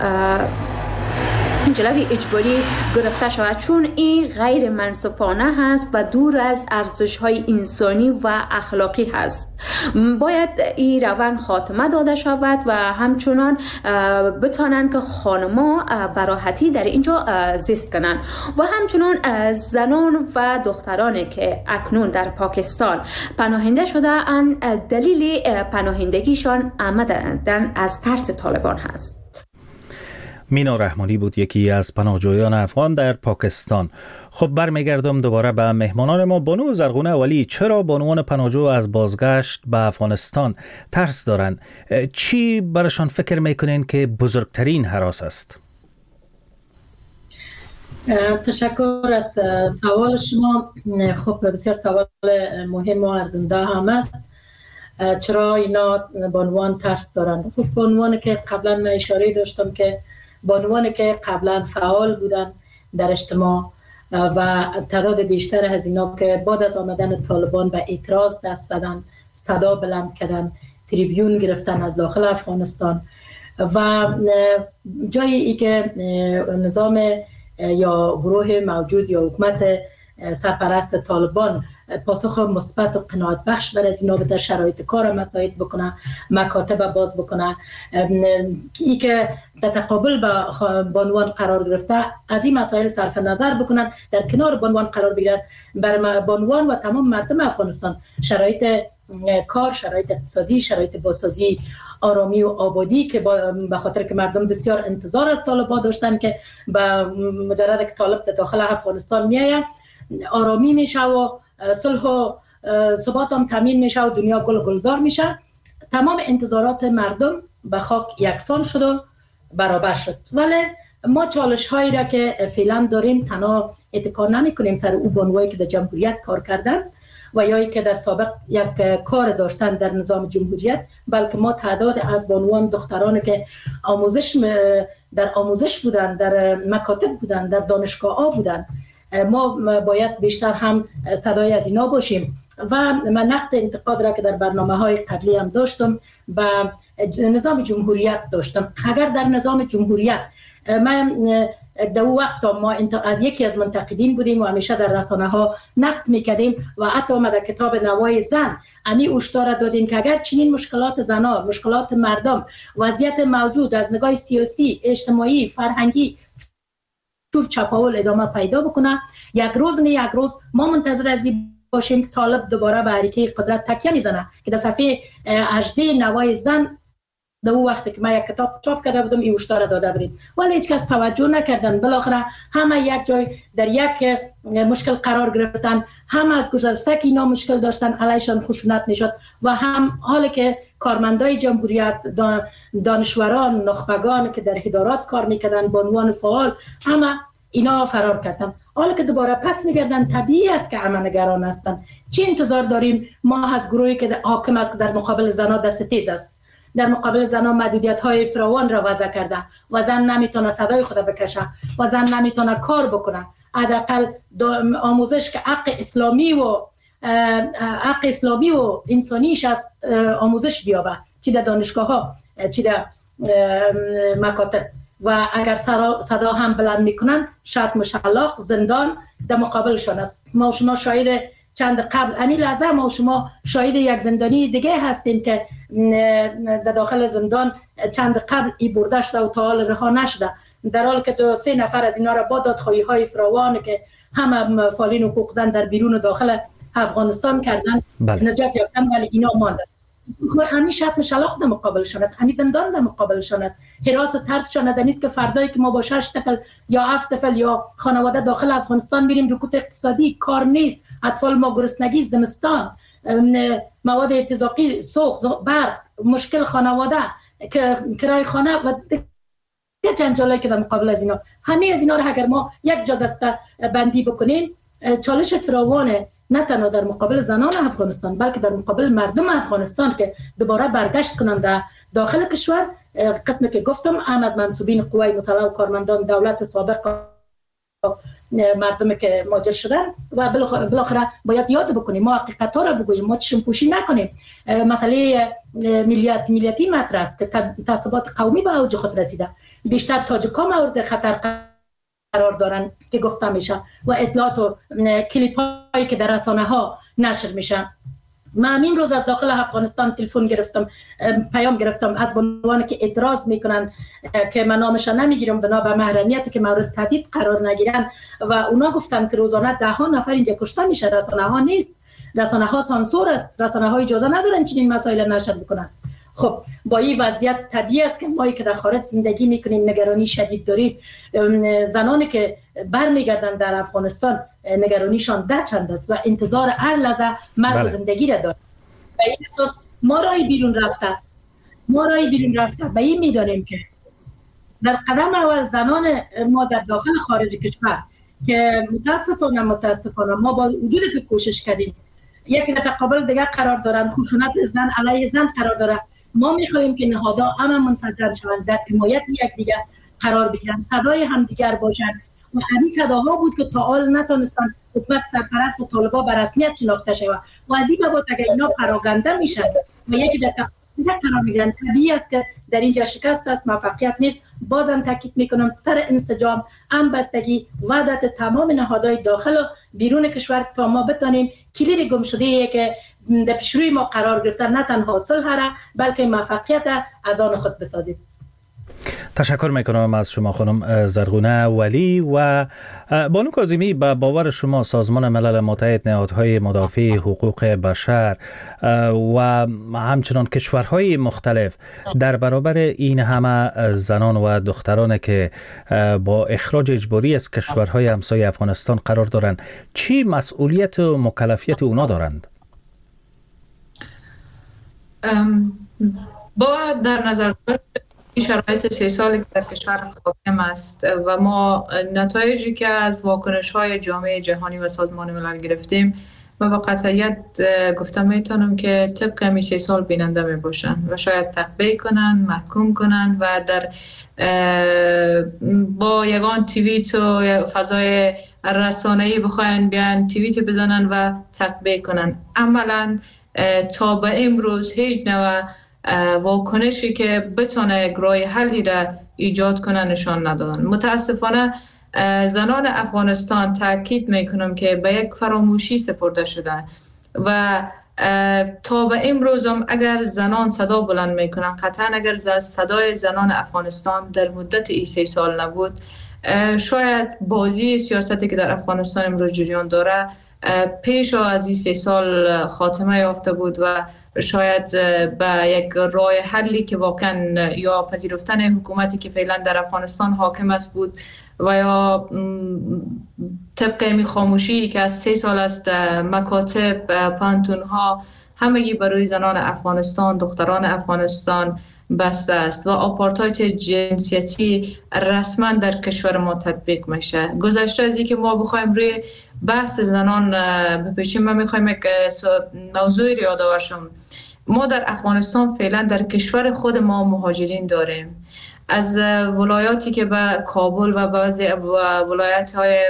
جلوی اجباری گرفته شود، چون این غیر منصفانه هست و دور از ارزش‌های انسانی و اخلاقی هست. باید این روند خاتمه داده شود و همچنان بتانند که خانم‌ها به راحتی در اینجا زیست کنند و همچنان زنان و دخترانی که اکنون در پاکستان پناهنده شده اند دلیل پناهندگیشان آمدن از ترس طالبان هست. مینا رحمانی بود، یکی از پناهجویان افغان در پاکستان. خب برمیگردم دوباره به مهمانان ما. بانو زرغونه ولی، چرا بانوان پناهجو از بازگشت به افغانستان ترس دارند؟ چی براشان فکر میکنین که بزرگترین هراس است؟ تشکر از سوال شما. خب بسیار سوال مهم و ارزنده هم است. چرا اینا بانوان ترس دارند؟ خب بانوان که قبلا من اشاره داشتم که بانوانی که قبلا فعال بودن در اجتماع و تعداد بیشتر از اینا که بعد از آمدن طالبان به اعتراض دست زدن، صدا بلند کردن، تریبیون گرفتن از داخل افغانستان و جایی ای که نظام یا گروه موجود یا حکومت سرپرست طالبان پاسخ مثبت و قناعت بخش بر از اینا بده، شرایط کار مساعد بکنه، مکاتب باز بکنه، ای که در تقابل با بانوان قرار گرفته از این مسائل صرف نظر بکنن، در کنار بانوان قرار بگیرن، بر بانوان و تمام مردم افغانستان شرایط کار، شرایط اقتصادی، شرایط بازسازی، آرامی و آبادی که به خاطر که مردم بسیار انتظار از طالبان داشتن که به مجرد که طالب در داخل افغانستان میایه آرامی میشه و صلح و ثبات هم تامین میشه و دنیا گل گلزار میشه. تمام انتظارات مردم به خاک یکسان شد و برابر شد. ولی ما چالش هایی را که فعلا داریم تنها اتکا نمی کنیم سر او بانوایی که در جمهوریت کار کردن و یا که در سابق یک کار داشتن در نظام جمهوریت، بلکه ما تعداد از بانوان دختران که آموزش در آموزش بودن، در مکاتب بودن، در دانشگاه ها بودن، ما باید بیشتر هم صدای از اینا باشیم. و من نقد انتقاد را که در برنامه های قبلی هم داشتم به نظام جمهوریت داشتم. اگر در نظام جمهوریت من در وقت ما از یکی از منتقدین بودیم و همیشه در رسانه ها نقد میکردیم و حتی ما در کتاب نوای زن امی هشدار دادیم که اگر چنین مشکلات زنان، مشکلات مردم، وضعیت موجود از نگاه سیاسی، اجتماعی، فرهنگی چور چپاول ادامه پیدا بکنه، یک روز نه یک روز ما منتظر از این باشیم که طالب دوباره به حرکه قدرت تکیه میزنه که در صفحه هجده نوای زن در اون وقتی که من یک کتاب چاپ کرده بودم این هشدار داده بودیم، ولی هیچ کس توجه نکردن. بالاخره همه یک جای در یک مشکل قرار گرفتن، هم از گذشته که اینا مشکل داشتن علیشان خشونت میشد و هم حالی که کارمندای جمهوریت، دانشوران، نخبگان که در ادارات کار میکردن، بانوان فعال، همه اینا فرار کردن. حالا که دوباره پس میگردن طبیعی است که همه نگران هستن. چی انتظار داریم ما از گروهی که حاکم است که در مقابل زنها دست تیز است، در مقابل زنها محدودیت های فراوان را وضع کرده و زن نمیتونه صدای خود بکشه و زن نمیتونه کار بکنه، حداقل آموزش که حق اسلامی و حق اسلامی و انسانیش است آموزش بیابه، چی در دانشگاه ها چی در مکاتب. و اگر صدا هم بلند میکنن شاید مشلاق زندان در مقابلشان است. ما شما شاهد چند قبل امی لحظه ما شما شاهد یک زندانی دیگه هستیم که در داخل زندان چند قبل ای برده شده و تا حال رها نشده، در حالی که دو سه نفر از اینا را با دادخواهی های فراوان که همه فعالین حقوق زن در بیرون و داخل افغانستان کردن بله. نجات یافتن، ولی اینا ماندن. همین شرط مشلاق در مقابلشان است، همین زندان در مقابلشان است. هراس و ترسشان از این است که فردایی که ما با شش طفل یا هفت طفل یا خانواده داخل افغانستان بریم، رکود اقتصادی، کار نیست، اطفال ما گرسنگی، زمستان، مواد ارتزاقی، سوخت، برق، مشکل خانواده، کرای خانه و که جنجالایی که در مقابل از اینا، همه از اینا رو اگر ما یک جا دسته بندی بکنیم، چالش فراوانه نه تنها در مقابل زنان افغانستان بلکه در مقابل مردم افغانستان که دوباره برگشت کنند در داخل کشور. قسمی که گفتم هم از منصوبین قوای مسلح و کارمندان دولت سابق، مردمی که مهاجر شدن و بالاخره باید یاد بکنیم، ما حقیقت‌ها را بگوییم، ما چشم پوشی نکنیم. مسئله ملیت ملیتی مطرح است که تعصبات قومی به اوج خود رسیده. بیشتر تاجیک‌ها مورد خطر قرار دارن که گفته میشه و اطلاعات و کلیپ‌هایی که در رسانه‌ها نشر میشه. من همین روز از داخل افغانستان تلفن گرفتم، پیام گرفتم از بانوانی که اعتراض میکنن که من نامشان نمیگیرم بنا به محرمیتی که مورد تهدید قرار نگیرن و اونا گفتن که روزانه ده ها نفر اینجا کشته میشه. رسانه ها نیست، رسانه ها سانسور است، رسانه ها اجازه ندارن چنین مسائل نشر بکنن. خب با این وضعیت طبیعی است که ما که در خارج زندگی میکنیم نگرانی شدید داریم. زنانی که برمیگردن در افغانستان نگرانیشان ده چند است و انتظار هر لحظه مرگ و زندگی را دارند. و این اساس ما رای بیرون رفته ما رای بیرون رفته به این میدانیم که در قدم اول زنان ما در داخل خارج کشور که متاسفانه متاسفانه ما با وجودی که کوشش کردیم یک تقابل دیگر قرار دارن، خشونت زن علیه زن قرار داره. ما میخواهیم که نهادها همه منسجم شوند، در حمایت یکدیگر قرار بگیرند، صدای همدیگر باشند و همین صداها بود که تا حال نتونستن حکومت سرپرست و طالبان به رسمیت شناخته شود و از این بابت اگر اینا پراگنده میشن و یکی در تقابل قرار میگیرن، طبیعی است که در اینجا شکست است، موفقیت نیست. بازم تاکید میکنم سر انسجام، همبستگی، وحدت تمام نهادهای داخل و بیرون کشور تا ما بتانیم کلید گم شده که در پیشروی ما قرار گرفتن نه تنها صلح را بلکه موفقیت از آن خود بسازیم. تشکر میکنم از شما خانم زرغونه ولی. و بانو کاظمی، به باور شما سازمان ملل متحد، نهادهای مدافع حقوق بشر و همچنان کشورهای مختلف در برابر این همه زنان و دختران که با اخراج اجباری از کشورهای همسایه افغانستان قرار دارند، چی مسئولیت و مکلفیت اونا دارند؟ با در نظر شرایط سه سالی که در کشور حاکم است و ما نتایجی که از واکنش‌های جامعه جهانی و سازمان ملل گرفتیم و با قطعیت گفتم میتونم که طبق همی سه سال بیننده می باشن و شاید تقبیه کنن، محکوم کنن و در با یگان توییت و فضای رسانه‌ای بخواین بیان توییت بزنن و تقبیه کنن. عملاً تا به امروز هیچ نوع واکنشی که بتونه یک راه حلی را ایجاد کنه نشان ندادن. متاسفانه زنان افغانستان تاکید میکنم که به یک فراموشی سپرده شدن و تا به امروز هم اگر زنان صدا بلند میکنن، قطعا اگر صدای زنان افغانستان در مدت ای سه سال نبود، شاید بازی سیاستی که در افغانستان امروز جریان داره پیش از این سه سال خاتمه یافته بود و شاید به یک راه حلی که واقعا یا پذیرفتن حکومتی که فعلا در افغانستان حاکم است بود و یا طبق می خاموشی که از سه سال است مکاتب، پانتونها همگی برای زنان افغانستان، دختران افغانستان بسته است و آپارتاید جنسیتی رسما در کشور ما تطبیق میشه. گذشته از اینکه ما بخوایم روی بحث زنان بپیشیم، من میخوایم یک موضوعی رو یادآور شم. ما در افغانستان فعلا در کشور خود ما مهاجرین داریم، از ولایاتی که به کابل و بعضی ولایت‌های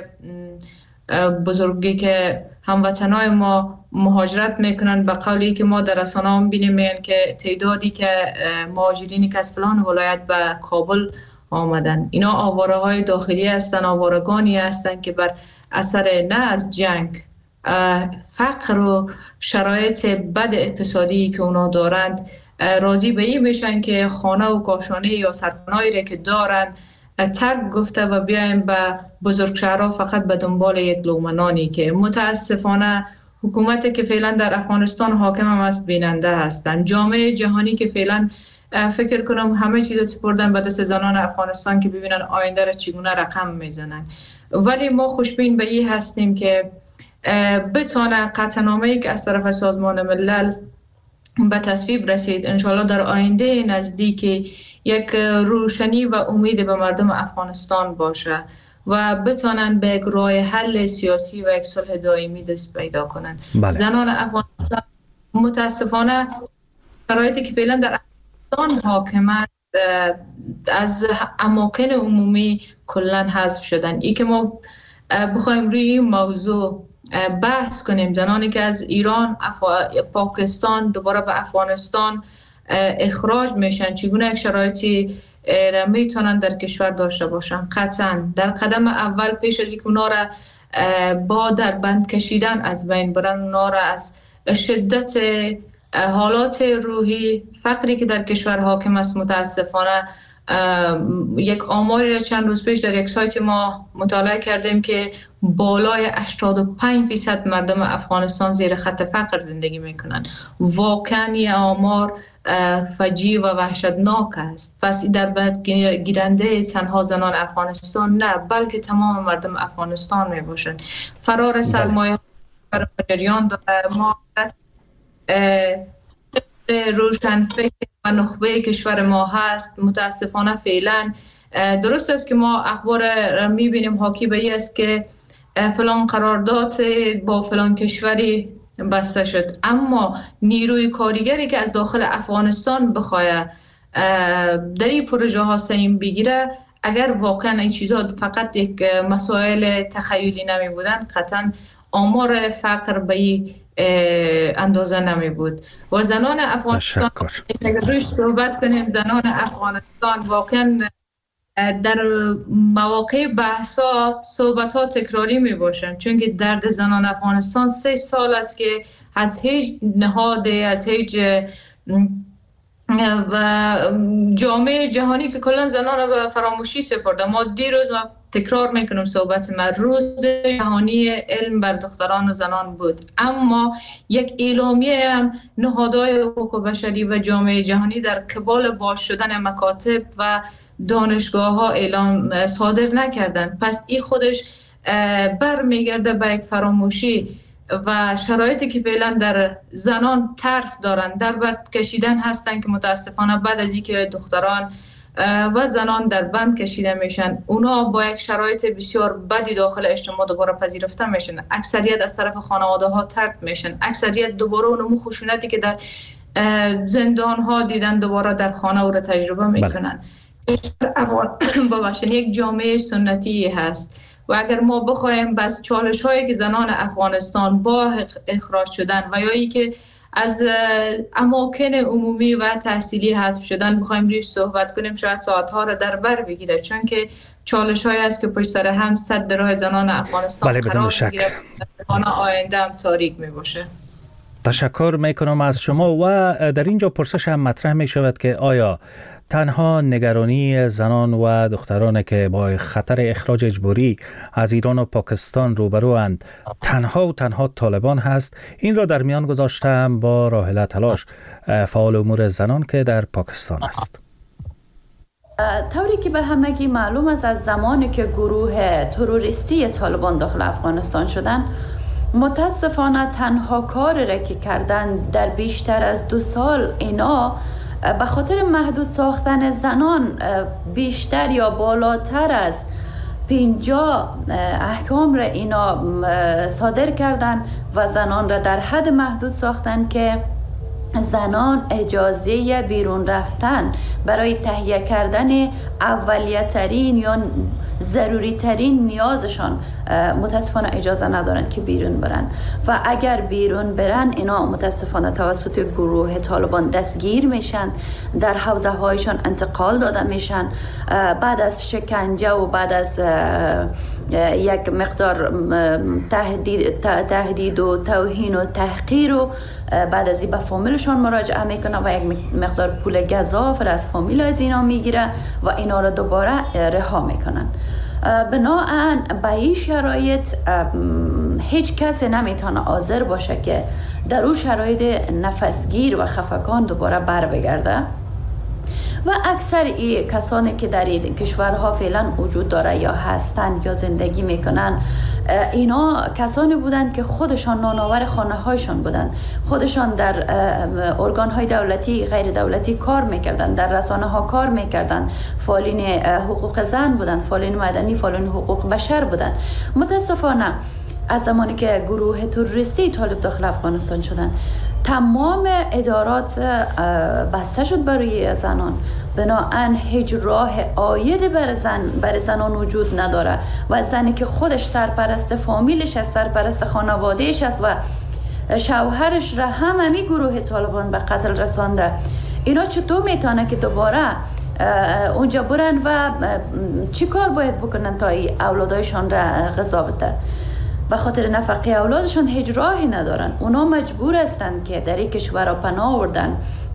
بزرگی که هموطنای ما مهاجرت میکنن، به قولی که ما در رسانه هم بینیم میگن که تعدادی که مهاجرینی که از فلان ولایت به کابل آمدن، اینا آواره های داخلی هستن، آوارگانی هستن که بر اثر نه از جنگ، فقر و شرایط بد اقتصادی که اونا دارند راضی به این میشن که خانه و کاشانه یا سرپناهی که دارن ترک گفته و بیایم به بزرگ شهرها فقط به دنبال یک لقمه نانی که متاسفانه حکومتی که فعلا در افغانستان حاکم هم است بیننده هستند. جامعه جهانی که فعلا فکر کنم همه چیز سپردن به دست زنان افغانستان که ببینن آینده را چگونه رقم میزنن، ولی ما خوشبین به این هستیم که بتونه قطعنامه‌ای که از طرف سازمان ملل به تصویب رسید انشالله در آینده نزدیک یک روشنی و امید به مردم افغانستان باشه و بتونن به یک راه حل سیاسی و یک صلح دائمی دست پیدا کنن. بله. زنان افغانستان متاسفانه شرایطی که فعلا در افغانستان حاکم است از اماکن عمومی کلا حذف شدن. ای که ما بخوایم روی این موضوع بحث کنیم، زنانی که از ایران، افا... پاکستان دوباره به افغانستان اخراج میشن، چگونه یک شرایطی میتونن در کشور داشته باشن؟ قطعا در قدم اول پیش از اینکه اونا را با در بند کشیدن از بین برن، اونا را از شدت حالات روحی، فقری که در کشور حاکم است، متاسفانه یک آماری را چند روز پیش در یک سایت ما مطالعه کردیم که بالای هشتاد و پنج درصد مردم افغانستان زیر خط فقر زندگی میکنن. واقعا این آمار فجیع و وحشتناک است. پس در بر گیرنده تنها زنان افغانستان نه، بلکه تمام مردم افغانستان میباشن. فرار سرمایه بر جریان داره. ما روشن فکر و نخبه کشور ما هست. متاسفانه فعلا درست است که ما اخبار را میبینیم حاکی به این است که فلان قرارداد با فلان کشوری بسته شد، اما نیروی کارگری که از داخل افغانستان بخواه در این پروژه ها سهم بگیره، اگر واقعا این چیزها فقط یک مسائل تخیلی نمی بودن، قطعا آمار فقر به این اندازه نمی بود. و زنان افغانستان اگر روش صحبت کنیم، زنان افغانستان واقعا در مواقع بحثا صحبت ها تکراری می باشن، چون که درد زنان افغانستان سه سال است که از هیچ نهاده، از هیچ و جامعه جهانی که کلا زنان به فراموشی سپرده. ما دیروز ما تکرار میکنم صحبت ما، روز جهانی علم بر دختران و زنان بود، اما یک اعلامیه هم نهادهای حقوق بشری و جامعه جهانی در قبال باز شدن مکاتب و دانشگاه ها اعلام صادر نکردن. پس این خودش بر میگرده به یک فراموشی و شرایطی که فعلا در زنان ترس دارن، در بند کشیدن هستن، که متاسفانه بعد از اینکه دختران و زنان در بند کشیده میشن، اونا با یک شرایط بسیار بدی داخل اجتماع دوباره پذیرفته میشن. اکثریت از طرف خانواده ها طرد میشن. اکثریت دوباره اونمو خشونتی که در زندان ها دیدن دوباره در خانه او را تجربه میکنن. ببخشید یک جامعه سنتی هست و اگر ما بخوایم بس چالش هایی که زنان افغانستان با اخراج شدن و یا ای که از اماکن عمومی و تحصیلی حذف شدن بخوایم روش صحبت کنیم، شاید ساعت ها را در بر بگیره، چون که چالش هایی است که پشت سر هم سد راه زنان افغانستان بله قرار میگیره، آینده هم تاریک می باشه. تشکر میکنم از شما. و در اینجا پرسش هم مطرح می شود که آیا تنها نگرانی زنان و دختران که با خطر اخراج اجباری از ایران و پاکستان روبروند تنها و تنها طالبان هست؟ این را در میان گذاشتم با راحله تلاش، فعال امور زنان که در پاکستان است. طوری که به همگی معلوم است، از زمانی که گروه تروریستی طالبان داخل افغانستان شدن، متاسفانه تنها کاری را که کردن در بیشتر از دو سال اینا به خاطر محدود ساختن زنان بیشتر یا بالاتر از پنجاه احکام را اینا صادر کردن و زنان را در حد محدود ساختن که زنان اجازه بیرون رفتن برای تهیه کردن اولیه‌ترین یا ضروری ترین نیازشان متاسفانه اجازه ندارند که بیرون برن و اگر بیرون برن اینا متاسفانه توسط گروه طالبان دستگیر میشن، در حوزه هایشان انتقال داده میشن، بعد از شکنجه و بعد از یک مقدار تهدید, تهدید و توهین و تحقیر و بعد از این به فامیلشان مراجعه میکنه و یک مقدار پول گزاف از فامیل از اینا میگیره و اینا رو دوباره رها میکنن. بناهن به این شرایط هیچ کسی نمیتونه حاضر باشه که در اون شرایط نفسگیر و خفگان دوباره بر بگرده و اکثر ای کسانی که در این کشورها فعلا وجود داره یا هستند یا زندگی میکنن، اینا کسانی بودند که خودشان نانآور خانه هایشان بودند، خودشان در ارگان های دولتی غیر دولتی کار میکردند، در رسانه ها کار میکردند، فعالین حقوق زن بودند، فعالین مدنی، فعالین حقوق بشر بودند. متاسفانه از زمانی که گروه تروریستی طالب داخل افغانستان شدند، تمام ادارات بسته شد برای زنان، بنابراین هیچ راه عاید بر زن بر زنان وجود نداره و زنی که خودش سرپرست فامیلش است، سرپرست خانوادهش است و شوهرش را هم همی گروه طالبان به قتل رسانده، اینا چطور میتونه که دوباره اونجا برن و چی کار باید بکنن تا ای اولادایشان را غذا بده؟ به خاطر نفقه اولادشان هیچ راهی ندارن. اونا مجبور هستند که در این کشور پناه آوردن.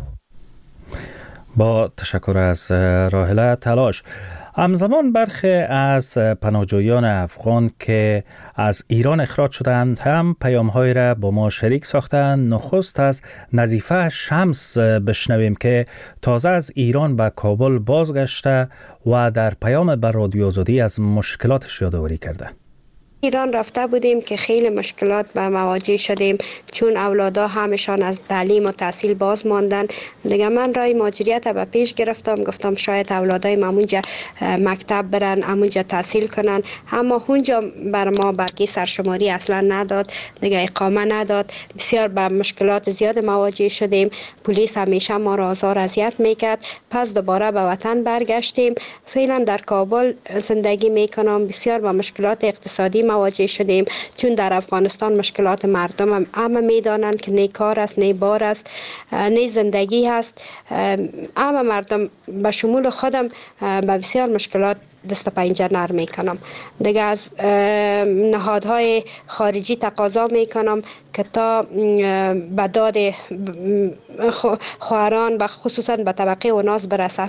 با تشکر از راحله تلاش. همزمان برخی از پناهجویان افغان که از ایران اخراج شدند هم پیام‌های را با ما شریک ساختند. نخست از نظیفه شمس بشنویم که تازه از ایران به کابل بازگشته و در پیام بر رادیو آزادی از مشکلاتش یادآوری کرده. ایران رفته بودیم که خیلی مشکلات به مواجه شدیم، چون اولادا همشان از تعلیم و تحصیل باز ماندن. دیگه من رای مهاجرت به پیش گرفتم، گفتم شاید اولادای ما اونجا مکتب برن، اونجا تحصیل کنن، اما اونجا بر ما برگی سرشماری اصلا نداد، دیگه اقامه نداد. بسیار به مشکلات زیاد مواجه شدیم. پلیس همیشه ما را آزار اذیت میکرد. پس دوباره به وطن برگشتیم. فعلا در کابل زندگی میکنم. بسیار با مشکلات اقتصادی مواجه شدیم، چون در افغانستان مشکلات مردم هم همه میدانند که نه کار است، نه بار است، نه زندگی هست. همه مردم به شمول خودم به بسیار مشکلات دست پنجه نرم میکنم. دیگه از نهادهای خارجی تقاضا میکنم که تا به داد خواهران و خصوصا به طبقه اوناس برسند.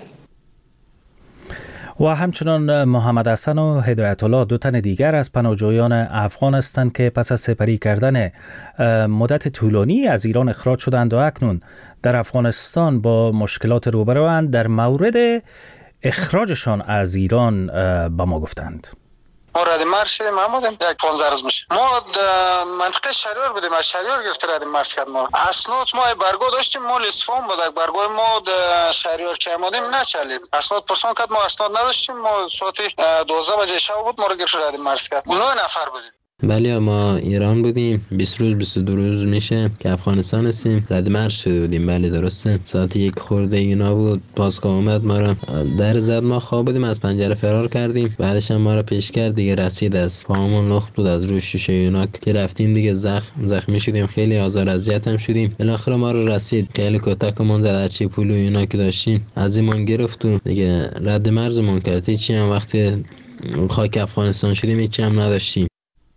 و همچنان محمد حسن و هدایت الله دو تن دیگر از پناهجویان افغان هستند که پس از سپری کردن مدت طولانی از ایران اخراج شدند و اکنون در افغانستان با مشکلات روبروند. در مورد اخراجشان از ایران با ما گفتند. ما رد مرز شدیم، ما بودیم یک پانزده روز میشه. ما منطقه شهریار بودیم، از شهریار گرفته رد مرز کرد. ما اسناد ما برگو داشتیم، ما اصفهان بودیم، برگو ما شهریار که آمدیم نچلید. اسناد پرسان کرد، ما اسناد نداشتیم. ما ساعت دوازده بجه شب بود ما رو گرفت رد مرز کرد. نه نفر بودیم. بله ما ایران بودیم، بیست روز بیست و دو روز میشه که افغانستان هستیم. رد مرز شده بودیم. بله درسته. ساعت یک خورده اینا بود. پاسگاه اومد ما را در زد، ما خواب بودیم، از پنجره فرار کردیم. بعدش هم ما را پیش کرد دیگه، رسید از پامون لخت بود، از روی شیشه اینا که رفتیم دیگه زخم زخمی شدیم، خیلی آزار اذیت هم شدیم. بالاخره ما را رسید، خیلی کتکمون زد، هرچی پول و اینا که داشتیم از ایمان گرفت و دیگه رد مرزمون کرد. هیچی هم وقتی خاک افغانستان شدیم هیچی هم نداشتیم.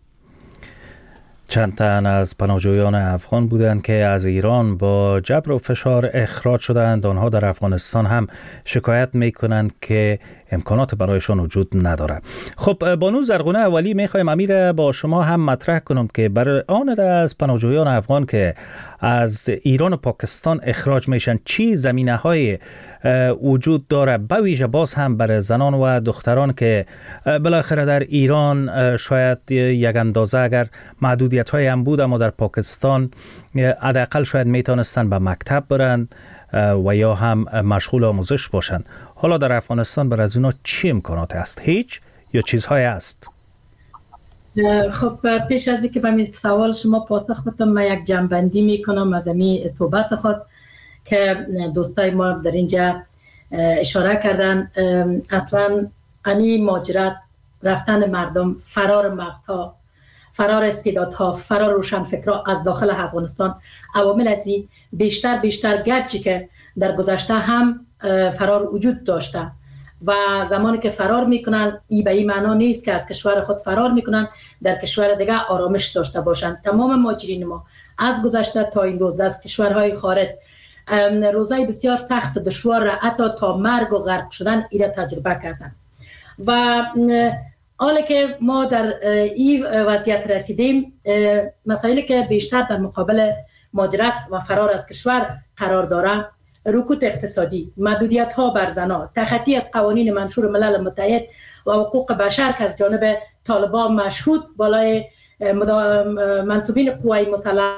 چند تن از پناهجویان افغان بودند که از ایران با جبر و فشار اخراج شدند. آنها در افغانستان هم شکایت میکنند که امکانات برایشان وجود نداره. خب بانو زرغونه اولی میخوایم امیر با شما هم مطرح کنم که برای آن از پناهجویان افغان که از ایران و پاکستان اخراج میشن چی زمینه های وجود داره، به ویژه باز هم برای زنان و دختران که بالاخره در ایران شاید یک اندازه اگر محدودیت های هم بود اما در پاکستان حداقل شاید میتونستن به مکتب برند و یا هم مشغول آموزش باشند. حالا در افغانستان برای از اونا چی امکانات است؟ هیچ یا چیزهای است؟ خب پیش از اینکه به سوال شما پاسخ بدم، من یک جنبندی میکنم از این صحبت خود که دوستای ما در اینجا اشاره کردن. اصلا این مهاجرت، رفتن مردم، فرار مغزها، فرار استعدادها، فرار روشنفکرها از داخل افغانستان، عوامل از این بیشتر بیشتر گرچه که در گذشته هم فرار وجود داشته و زمانی که فرار میکنن این به این معنا نیست که از کشور خود فرار میکنن در کشور دیگه آرامش داشته باشند. تمام مهاجرین ما از گذشته تا این روز از کشورهای خارج روزای بسیار سخت و دشوار را حتی تا مرگ و غرق شدن ایره تجربه کردن و حالا که ما در این وضعیت رسیدیم، مسائلی که بیشتر در مقابل مهاجرت و فرار از کشور قرار داره رکود اقتصادی، محدودیت ها بر زنان، تخطی از قوانین منشور ملل متحد و حقوق بشر که از جانب طالبان مشهود بالای منصوبین قوای مسلح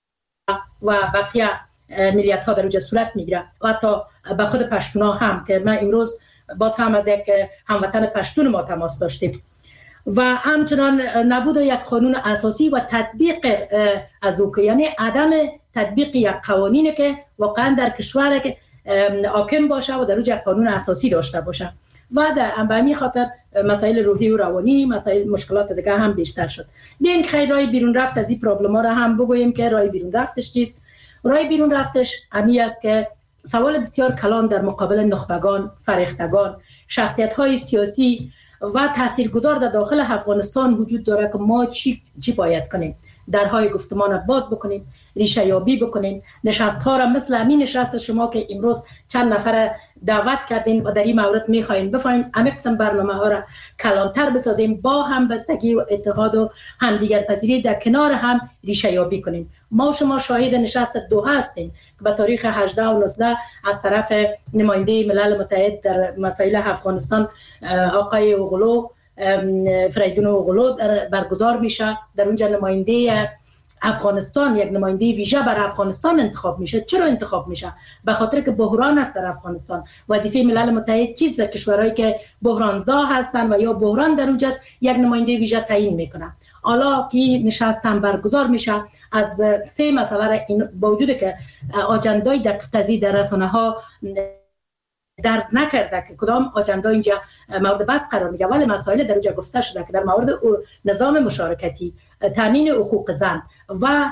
و بقیه ملیت ها در اوج صورت میگیره و حتی به خود پشتونا هم که من امروز باز هم از یک هموطن پشتون ما تماس داشتیم و همچنان نبود یک قانون اساسی و تطبیق از او، یعنی عدم تطبیق یک قوانینی که واقعا در کشور که حاکم باشه و در اوج یک قانون اساسی داشته باشه و در همین خاطر مسائل روحی و روانی، مسائل مشکلات دیگه هم بیشتر شد. بیاین که خیلی راه بیرون رفت از این پروبلم ها را هم بگوییم که راه بیرون رفتش چیست. راه بیرون رفتش امی است که سوال بسیار کلان در مقابل نخبگان، فرهیختگان، شخصیت‌های سیاسی و تاثیرگذار در داخل افغانستان وجود داره که ما چی چی باید کنیم. درهای گفتمان باز بکنیم، ریشه یابی بکنیم، نشست ها را مثل همین نشست شما که امروز چند نفر دعوت کردین و در این مورد میخوایم بفهمیم همه قسم برنامه ها را کلانتر بسازیم، با هم بستگی و اتحاد و همدیگر پذیری در کنار هم ریشه یابی کنیم. ما شما شاهد نشست دوحه هستیم که به تاریخ هجده و نوزده از طرف نماینده ملل متحد در مسائل افغانستان آقای اوغلو فریدون اوغلو برگزار میشه. در اونجا نماینده افغانستان، یک نماینده ویژه بر افغانستان انتخاب میشه. چرا انتخاب میشه؟ به خاطر که بحران است در افغانستان. وظیفه ملل متحد چیست؟ در کشورهایی که بحرانزا هستند و یا بحران در اونجاست یک نماینده ویژه تعیین میکنه. حالا که نشست هم برگزار میشه از سه مسئله را این با وجود که آجندای دقیقی در رسانه ها درز نکرده که کدام آجندا اینجا مورد بحث قرار میگیره، ولی مسائل در اونجا گفته شده که در مورد نظام مشارکتی، تامین حقوق زن و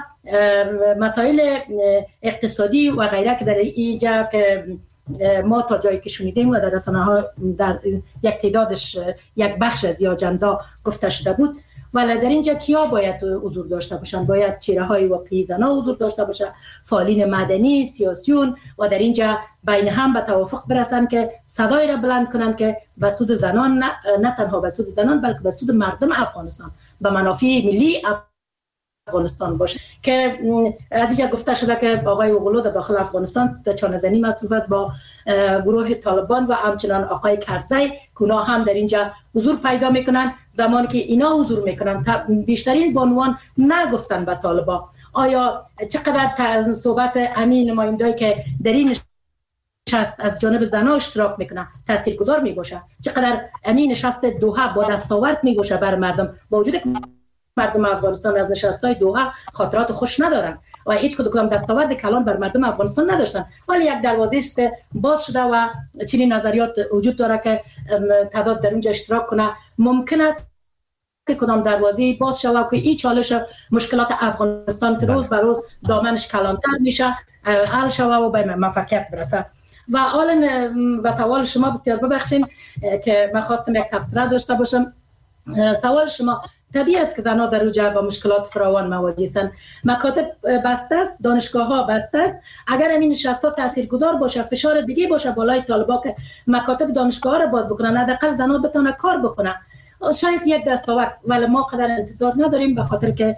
مسائل اقتصادی و غیره که در اینجا که ما تا جایی که شنیدیم و در رسانه ها در یک تعدادش یک بخش از آجندا گفته شده بود. ولی در اینجا کیا باید حضور داشته باشن؟ باید چهره های واقعی زنها حضور داشته باشه، فعالین مدنی، سیاسیون و در اینجا بین هم به توافق برسن که صدای را بلند کنن که به سود زنان نه, نه تنها به سود زنان بلکه به سود مردم افغانستان، به منافع ملی افغانستان باشه. که از اینجا گفته شده که آقای اوغلو در داخل افغانستان در چانه‌زنی مصروف است با گروه طالبان و همچنان آقای کرزی که اونا هم در اینجا حضور پیدا میکنن. زمانی که اینا حضور میکنن بیشترین بانوان نگفتن به طالبان. آیا چقدر صحبت امین نماینده‌ای که در این نشست از جانب زنان اشتراک میکنه تاثیرگذار میباشه؟ چقدر امین نشست دوحه با دستاورد میباشه بر مردم، با وجود که مردم افغانستان از نشست‌های دوحه خاطرات خوش ندارن و هیچ کدام دستاورد کلان بر مردم افغانستان نداشتن، ولی یک دروازه است باز شده و چنین نظریات وجود داره که تعداد در اونجا اشتراک کنه. ممکن است که کدام دروازه باز شود که این چالش مشکلات افغانستان که روز به روز دامنش کلانتر میشه حل شود و به موفقیت برسه. و حالا به سوال شما بسیار ببخشین که من خواستم یک تبصره داشته باشم. سوال شما طبیعی است که زنها در اوجه با مشکلات فراوان مواجه هستند. مکاتب بسته است، دانشگاه ها بسته است. اگر همین نشست ها تاثیرگذار باشه، فشار دیگه باشه بالای طالبا که مکاتب دانشگاه ها را باز بکنن، حداقل زنها بتونه کار بکنن، شاید یک دستاورد. ولی ما قدر انتظار نداریم به خاطر که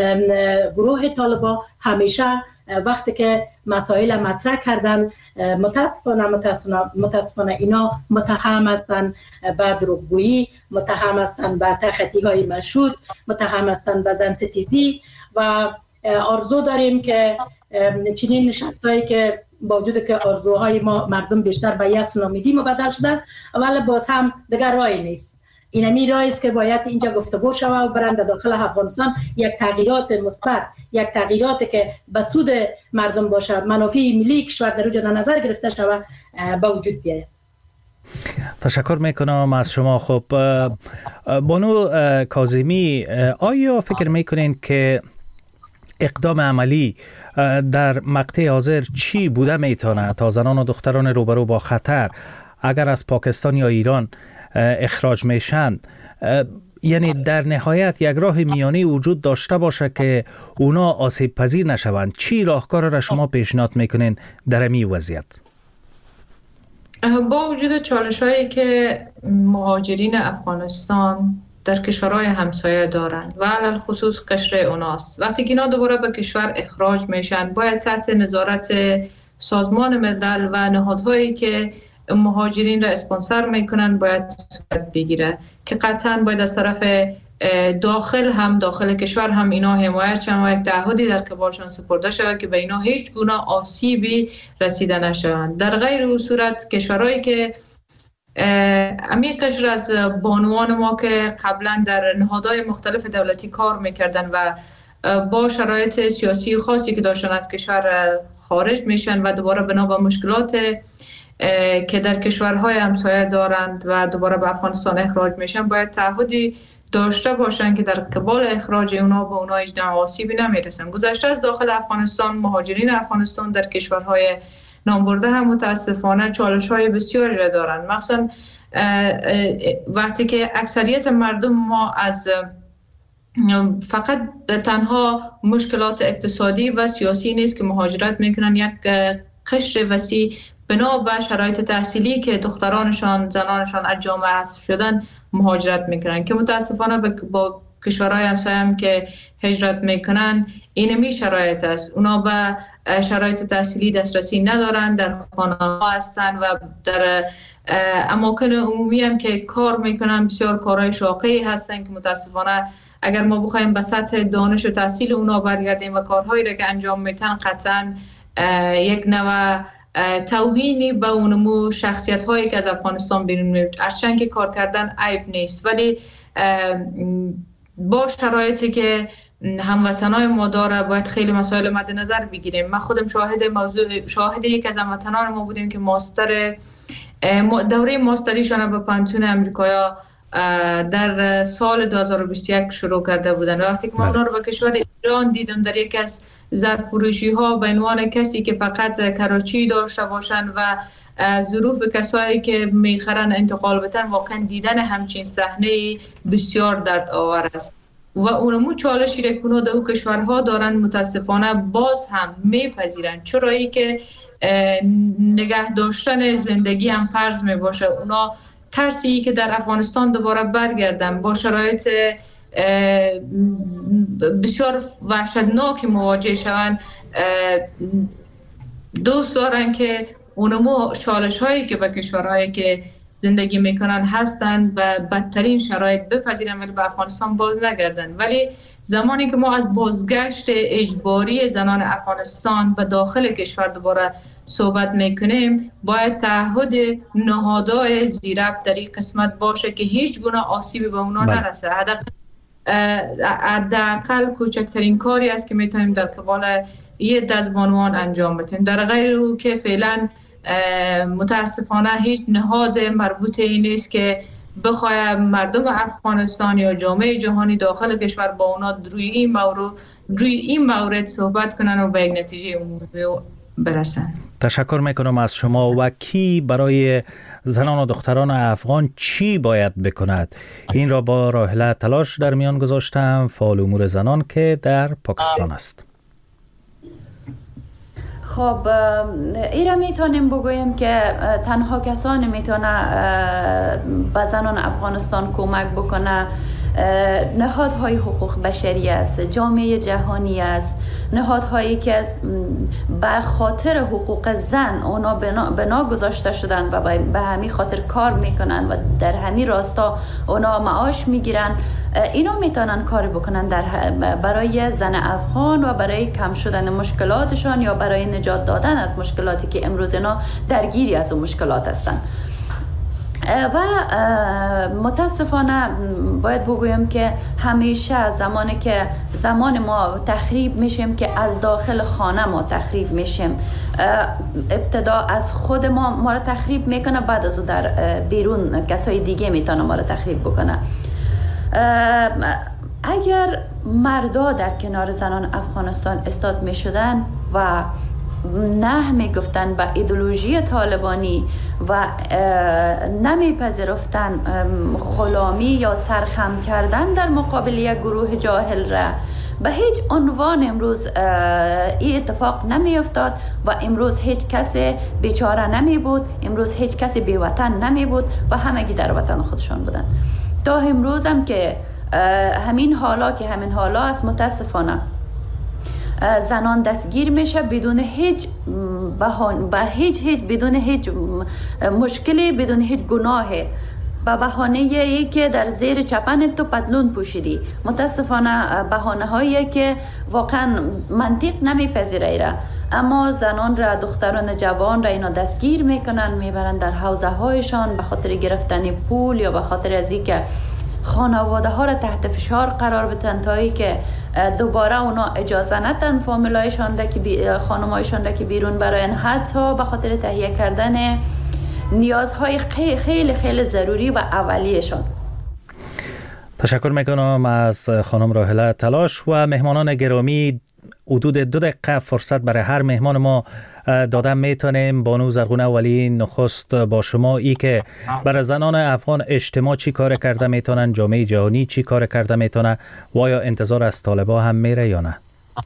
گروه طالبا همیشه وقتی که مسائل مطرح کردن متاسفانه متاسفانه متاسفانه اینا متهم هستند به دروغگویی، متهم هستند به تخطی های مشهود، متهم هستند به زن ستیزی و آرزو داریم که چنین نشستایی که با وجود که آرزوهای ما مردم بیشتر به یأس و ناامیدی مبدل شدن، ولی باز هم دیگر راهی نیست. این همی راهی است که باید اینجا گفتگو شود و برند داخل افغانستان یک تغییرات مثبت، یک تغییراتی که به سود مردم باشه، منافع ملی کشور در اونجا نظر گرفته شود به وجود بیاید. تشکر میکنم از شما. خب بانو کاظمی، آیا فکر میکنین که اقدام عملی در مقطع حاضر چی بوده میتونه تا زنان و دختران روبرو با خطر اگر از پاکستان یا ایران اخراج میشن، یعنی در نهایت یک راه میانی وجود داشته باشه که اونا آسیب پذیر نشوند؟ چی راهکار را شما پیشنهاد میکنین در این وضعیت؟ با وجود چالش هایی که مهاجرین افغانستان در کشورهای همسایه دارند و علل خصوص قشر اوناست، وقتی که اینا دوباره به کشور اخراج میشن باید تحت نظارت سازمان ملل و نهادهایی که مهاجرین را اسپانسر میکنن باید صورت بگیره که قطعا باید از طرف داخل هم داخل کشور هم اینا حمایت شون و یک تعهدی در قبالشان سپرده شود که به اینا هیچ گونه آسیبی رسیده نشوند. در غیر اون صورت کشورهایی که امی قشر از بانوان ما که قبلا در نهادهای مختلف دولتی کار میکردن و با شرایط سیاسی خاصی که داشتن از کشور خارج میشن و دوباره بنا به مشکلات که در کشورهای همسایه دارند و دوباره به افغانستان اخراج میشن باید تعهدی داشته باشن که در قبال اخراج اونا به اونا هیچ آسیبی نمیرسن. گذشته از داخل افغانستان مهاجرین افغانستان در کشورهای نامبرده هم متاسفانه چالش‌های بسیاری را دارند، مخصوصا وقتی که اکثریت مردم ما از فقط تنها مشکلات اقتصادی و سیاسی نیست که مهاجرت میکنن، یک قشر وسیع بنا به شرایط تحصیلی که دخترانشان زنانشان از جامعه حذف شدن مهاجرت میکنن که متاسفانه با کشورهای همسایه هم که هجرت میکنن اینمی شرایط است. اونا به شرایط تحصیلی دسترسی ندارن، در خانه ها هستن و در اماکن عمومی هم که کار میکنن بسیار کارهای شاقی هستن که متاسفانه اگر ما بخوایم به سطح دانش و تحصیل اونا برگردیم و کارهایی را که انجام میتن قطعا یک نوع توهینی به اونمو شخصیت هایی که از افغانستان بیرون میاد. هرچند که کار کردن عیب نیست، ولی با شرایطی که هموطنای ما داره باید خیلی مسائل مد نظر بگیریم. من خودم شاهد موضوع شاهد یک از هموطنان ما بودیم که ماستر دوره ماستریشان به پانتون امریکایا در سال دو هزار و بیست و یک شروع کرده بودن. وقتی که ما اونا رو به کشور ایران دیدم در یک از ظرف‌فروشی ها به عنوان کسی که فقط کراچی داشته باشن و ظروف کسایی که میخرن انتقال بتن، واقعا دیدن همچین صحنه بسیار درد آور است و اونمو چالشی که کنو در کشورها دارن متاسفانه باز هم میپذیرن، چرایی که نگه داشتن زندگی هم فرض میباشه. اونا ترسی که در افغانستان دوباره برگردن با شرایط بسیار وحشتناک مواجه شوند، دوست دارن که اونمو چالش هایی که به کشورهایی که زندگی میکنن هستند و بدترین شرایط بپذیرن ولی به افغانستان باز نگردن. ولی زمانی که ما از بازگشت اجباری زنان افغانستان به داخل کشور دوباره صحبت میکنیم، باید تعهد نهادهای زیربط در این قسمت باشه که هیچ گونه آسیبی به اونا نرسه. حداقل کوچکترین کاری است که میتونیم در قبال یه دزبانوان انجام بدیم. در غیر او که فعلا متاسفانه هیچ نهاد مربوطه نیست که بخواه مردم افغانستان یا جامعه جهانی داخل کشور با اونا روی این مورد روی این مورد صحبت کنن و به یک نتیجه عمومی برسن. تشکر میکنم از شما. و کی برای زنان و دختران افغان چی باید بکند؟ این را با راحله تلاش در میان گذاشتم، فعال امور زنان که در پاکستان است. خب ایرا میتونیم بگوییم که تنها کسانی میتونه به زنان افغانستان کمک بکنه نهادهای حقوق بشری است، جامعه جهانی است، نهادهایی که به خاطر حقوق زن اونا بنا, بنا گذاشته شدن و به همین خاطر کار میکنن و در همین راستا اونا معاش میگیرن. اینا میتونن کار بکنن در برای زن افغان و برای کم شدن مشکلاتشان یا برای نجات دادن از مشکلاتی که امروز اینا درگیری از اون مشکلات هستن. و متاسفانه باید بگویم که همیشه زمانی که زمان ما تخریب میشیم که از داخل خانه ما تخریب میشیم. ابتدا از خود ما ما را تخریب میکنه، بعد از او در بیرون کسای دیگه میتونه ما را تخریب بکنه. اگر مردا در کنار زنان افغانستان استاد میشدن و نه میگفتن به ایدئولوژی طالبانی و نمیپذیرفتن غلامی یا سرخم کردن در مقابل یک گروه جاهل را، به هیچ عنوان امروز این اتفاق نمی افتاد و امروز هیچ کسی بیچاره نمی بود، امروز هیچ کسی بی وطن نمی بود و همگی در وطن خودشان بودن. تا امروز هم که همین حالا که همین حالا است، متاسفانه زنان دستگیر میشه بدون هیچ به هیچ هیچ بدون هیچ مشکلی، بدون هیچ گناهی، به بهانه ای که در زیر چپن تو پتلون پوشیدی. متاسفانه بهانه هایی که واقعا منطق نمیپذیره ایره، اما زنان را، دختران جوان را اینا دستگیر میکنن، میبرن در حوزه هایشان به خاطر گرفتن پول یا به خاطر از اینکه خانواده ها را تحت فشار قرار بدن تا ای که دوباره اونا اجازه ندن فامیلایشان را که خانمایشان را که بیرون براین، حتی به خاطر تهیه کردن نیازهای خیلی خیلی ضروری و اولیه‌شان. تشکر میکنم از خانم راحله تلاش و مهمانان گرامی. حدود دو دقیقه فرصت برای هر مهمان ما دادن میتونیم. بانو زرغونه ولی، نخست با شما، ای که برای زنان افغان اجتماع چی کار کرده میتونن، جامعه جهانی چی کار کرده میتونه و آیا انتظار از طالبا هم میره یا نه؟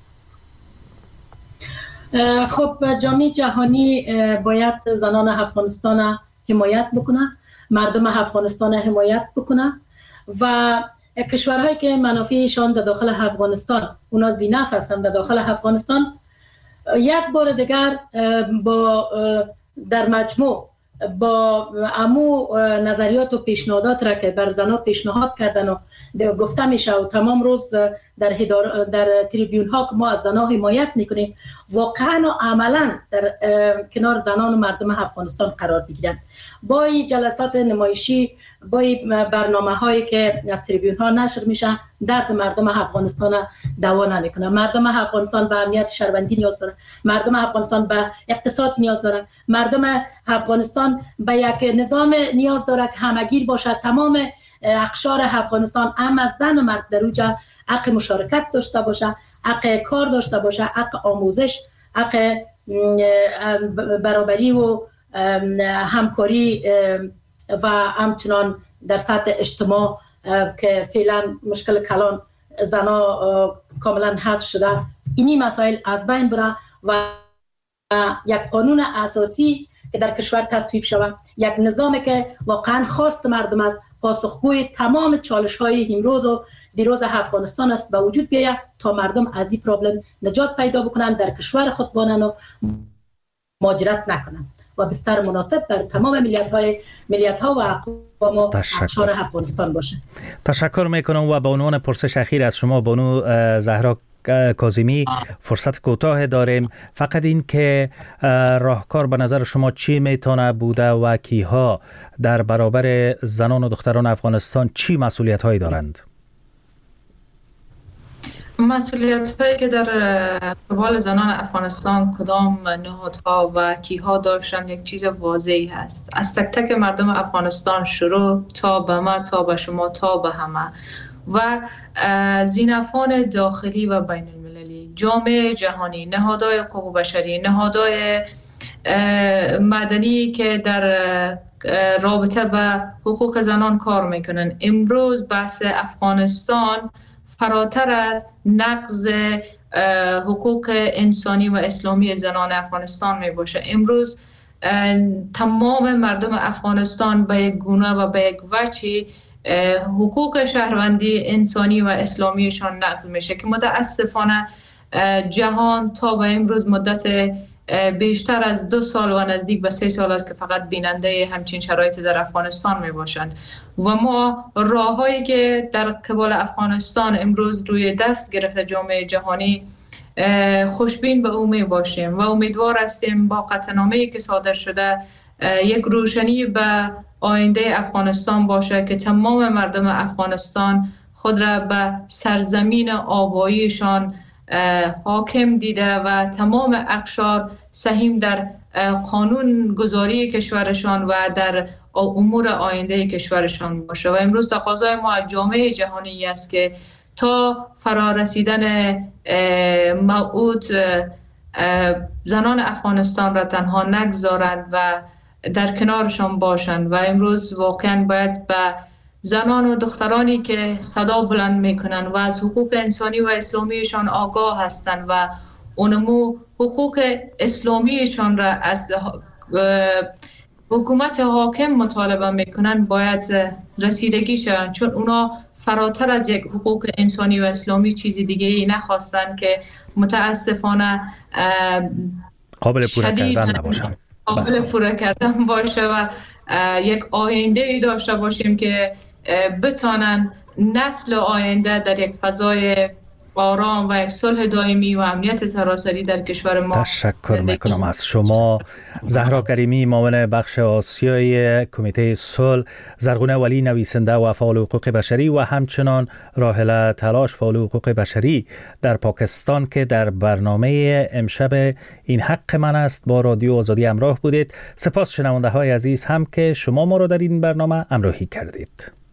خب جامعه جهانی باید زنان افغانستان حمایت بکنه، مردم افغانستان حمایت بکنه و کشورهایی که منافعشان در داخل افغانستان اونا ذی‌نفع هستند در داخل افغانستان، یک بار دیگر با در مجموع با امو نظریات و پیشنهادات را که بر زنان پیشنهاد کردن و گفته میشه و تمام روز در در تریبیون ها که ما از زنان حمایت میکنیم، واقعا و عملا در کنار زنان و مردم افغانستان قرار بگیرن. با این جلسات نمایشی، با این برنامه هایی که از تریبیون ها نشر میشه، درد مردم افغانستان دوا نمیکنه. مردم افغانستان به امنیت شهروندی نیاز داره، مردم افغانستان به اقتصاد نیاز داره، مردم افغانستان به یک نظام نیاز داره که همگیر باشه. تمام اقشار افغانستان، هم از زن و مرد، در اوجا حق مشارکت داشته باشه، حق کار داشته باشه، حق آموزش، حق برابری و همکاری و همچنان در سطح اجتماع که فعلا مشکل کلان زنا کاملا حذف شده، اینی مسائل از بین بره و یک قانون اساسی که در کشور تصویب شود، یک نظامی که واقعا خواست مردم است، پاسخگوی تمام چالش های امروز و دیروز افغانستان است، به وجود بیاید تا مردم از این پرابلم نجات پیدا بکنن، در کشور خود بانن و مهاجرت نکنن و بستر مناسب در تمام ملیت های ملیت ها و اقوام و اقشار افغانستان باشه. تشکر میکنم و به عنوان پرسش اخیر از شما بانو زهرا کاظمی فرصت کوتاه داریم. فقط این که راهکار به نظر شما چی میتونه بوده و کیها در برابر زنان و دختران افغانستان چی مسئولیت هایی دارند؟ مسئولیت هایی که در قبال زنان افغانستان کدام نهادها و کیها داشتن یک چیز واضحی هست، از تک تک مردم افغانستان شروع تا به ما، تا به شما، تا به همه، و ذی‌نفعان داخلی و بین المللی، جامعه جهانی، نهادهای حقوق بشری، نهادهای مدنی که در رابطه به حقوق زنان کار میکنن. امروز بحث افغانستان فراتر از نقض حقوق انسانی و اسلامی زنان افغانستان می باشه. امروز تمام مردم افغانستان به یک گونه و به یک وجهی حقوق شهروندی انسانی و اسلامیشان نقض میشه که متاسفانه جهان تا به امروز مدت بیشتر از دو سال و نزدیک به سه سال است که فقط بیننده همچین شرایط در افغانستان می باشند و ما راههایی که در قبال افغانستان امروز روی دست گرفته جامعه جهانی خوشبین به او می باشیم و امیدوار هستیم با قطعنامه‌ای که صادر شده یک روشنی به آینده افغانستان باشه که تمام مردم افغانستان خود را به سرزمین آباییشان حاکم دیده و تمام اقشار سهیم در قانون گذاری کشورشان و در امور آینده کشورشان باشه. و امروز تقاضای ما از جامعه جهانی است که تا فرارسیدن موعود زنان افغانستان را تنها نگذارند و در کنارشان باشند. و امروز واقعا باید به زنان و دخترانی که صدا بلند میکنن و از حقوق انسانی و اسلامیشان آگاه هستند و اونمو حقوق اسلامیشان را از حکومت حاکم مطالبه میکنن باید رسیدگی شوند، چون اونا فراتر از یک حقوق انسانی و اسلامی چیزی دیگه ای نخواستن که متاسفانه قابل پورا کردن نباشن، قابل پورا کردن باشه و یک آینده ای داشته باشیم که بتانن نسل آینده در یک فضای آرام و یک صلح دائمی و امنیت سراسری در کشور ما. تشکر میکنم از شما زهرا کریمی، معاون بخش آسیای کمیته صلح، زرغونه ولی نویسنده و فعال حقوق بشری و همچنان راحله تلاش فعال حقوق بشری در پاکستان که در برنامه امشب این حق من است با رادیو آزادی همراه بودید. سپاس شنونده های عزیز هم که شما ما را در این برنامه همراهی کردید.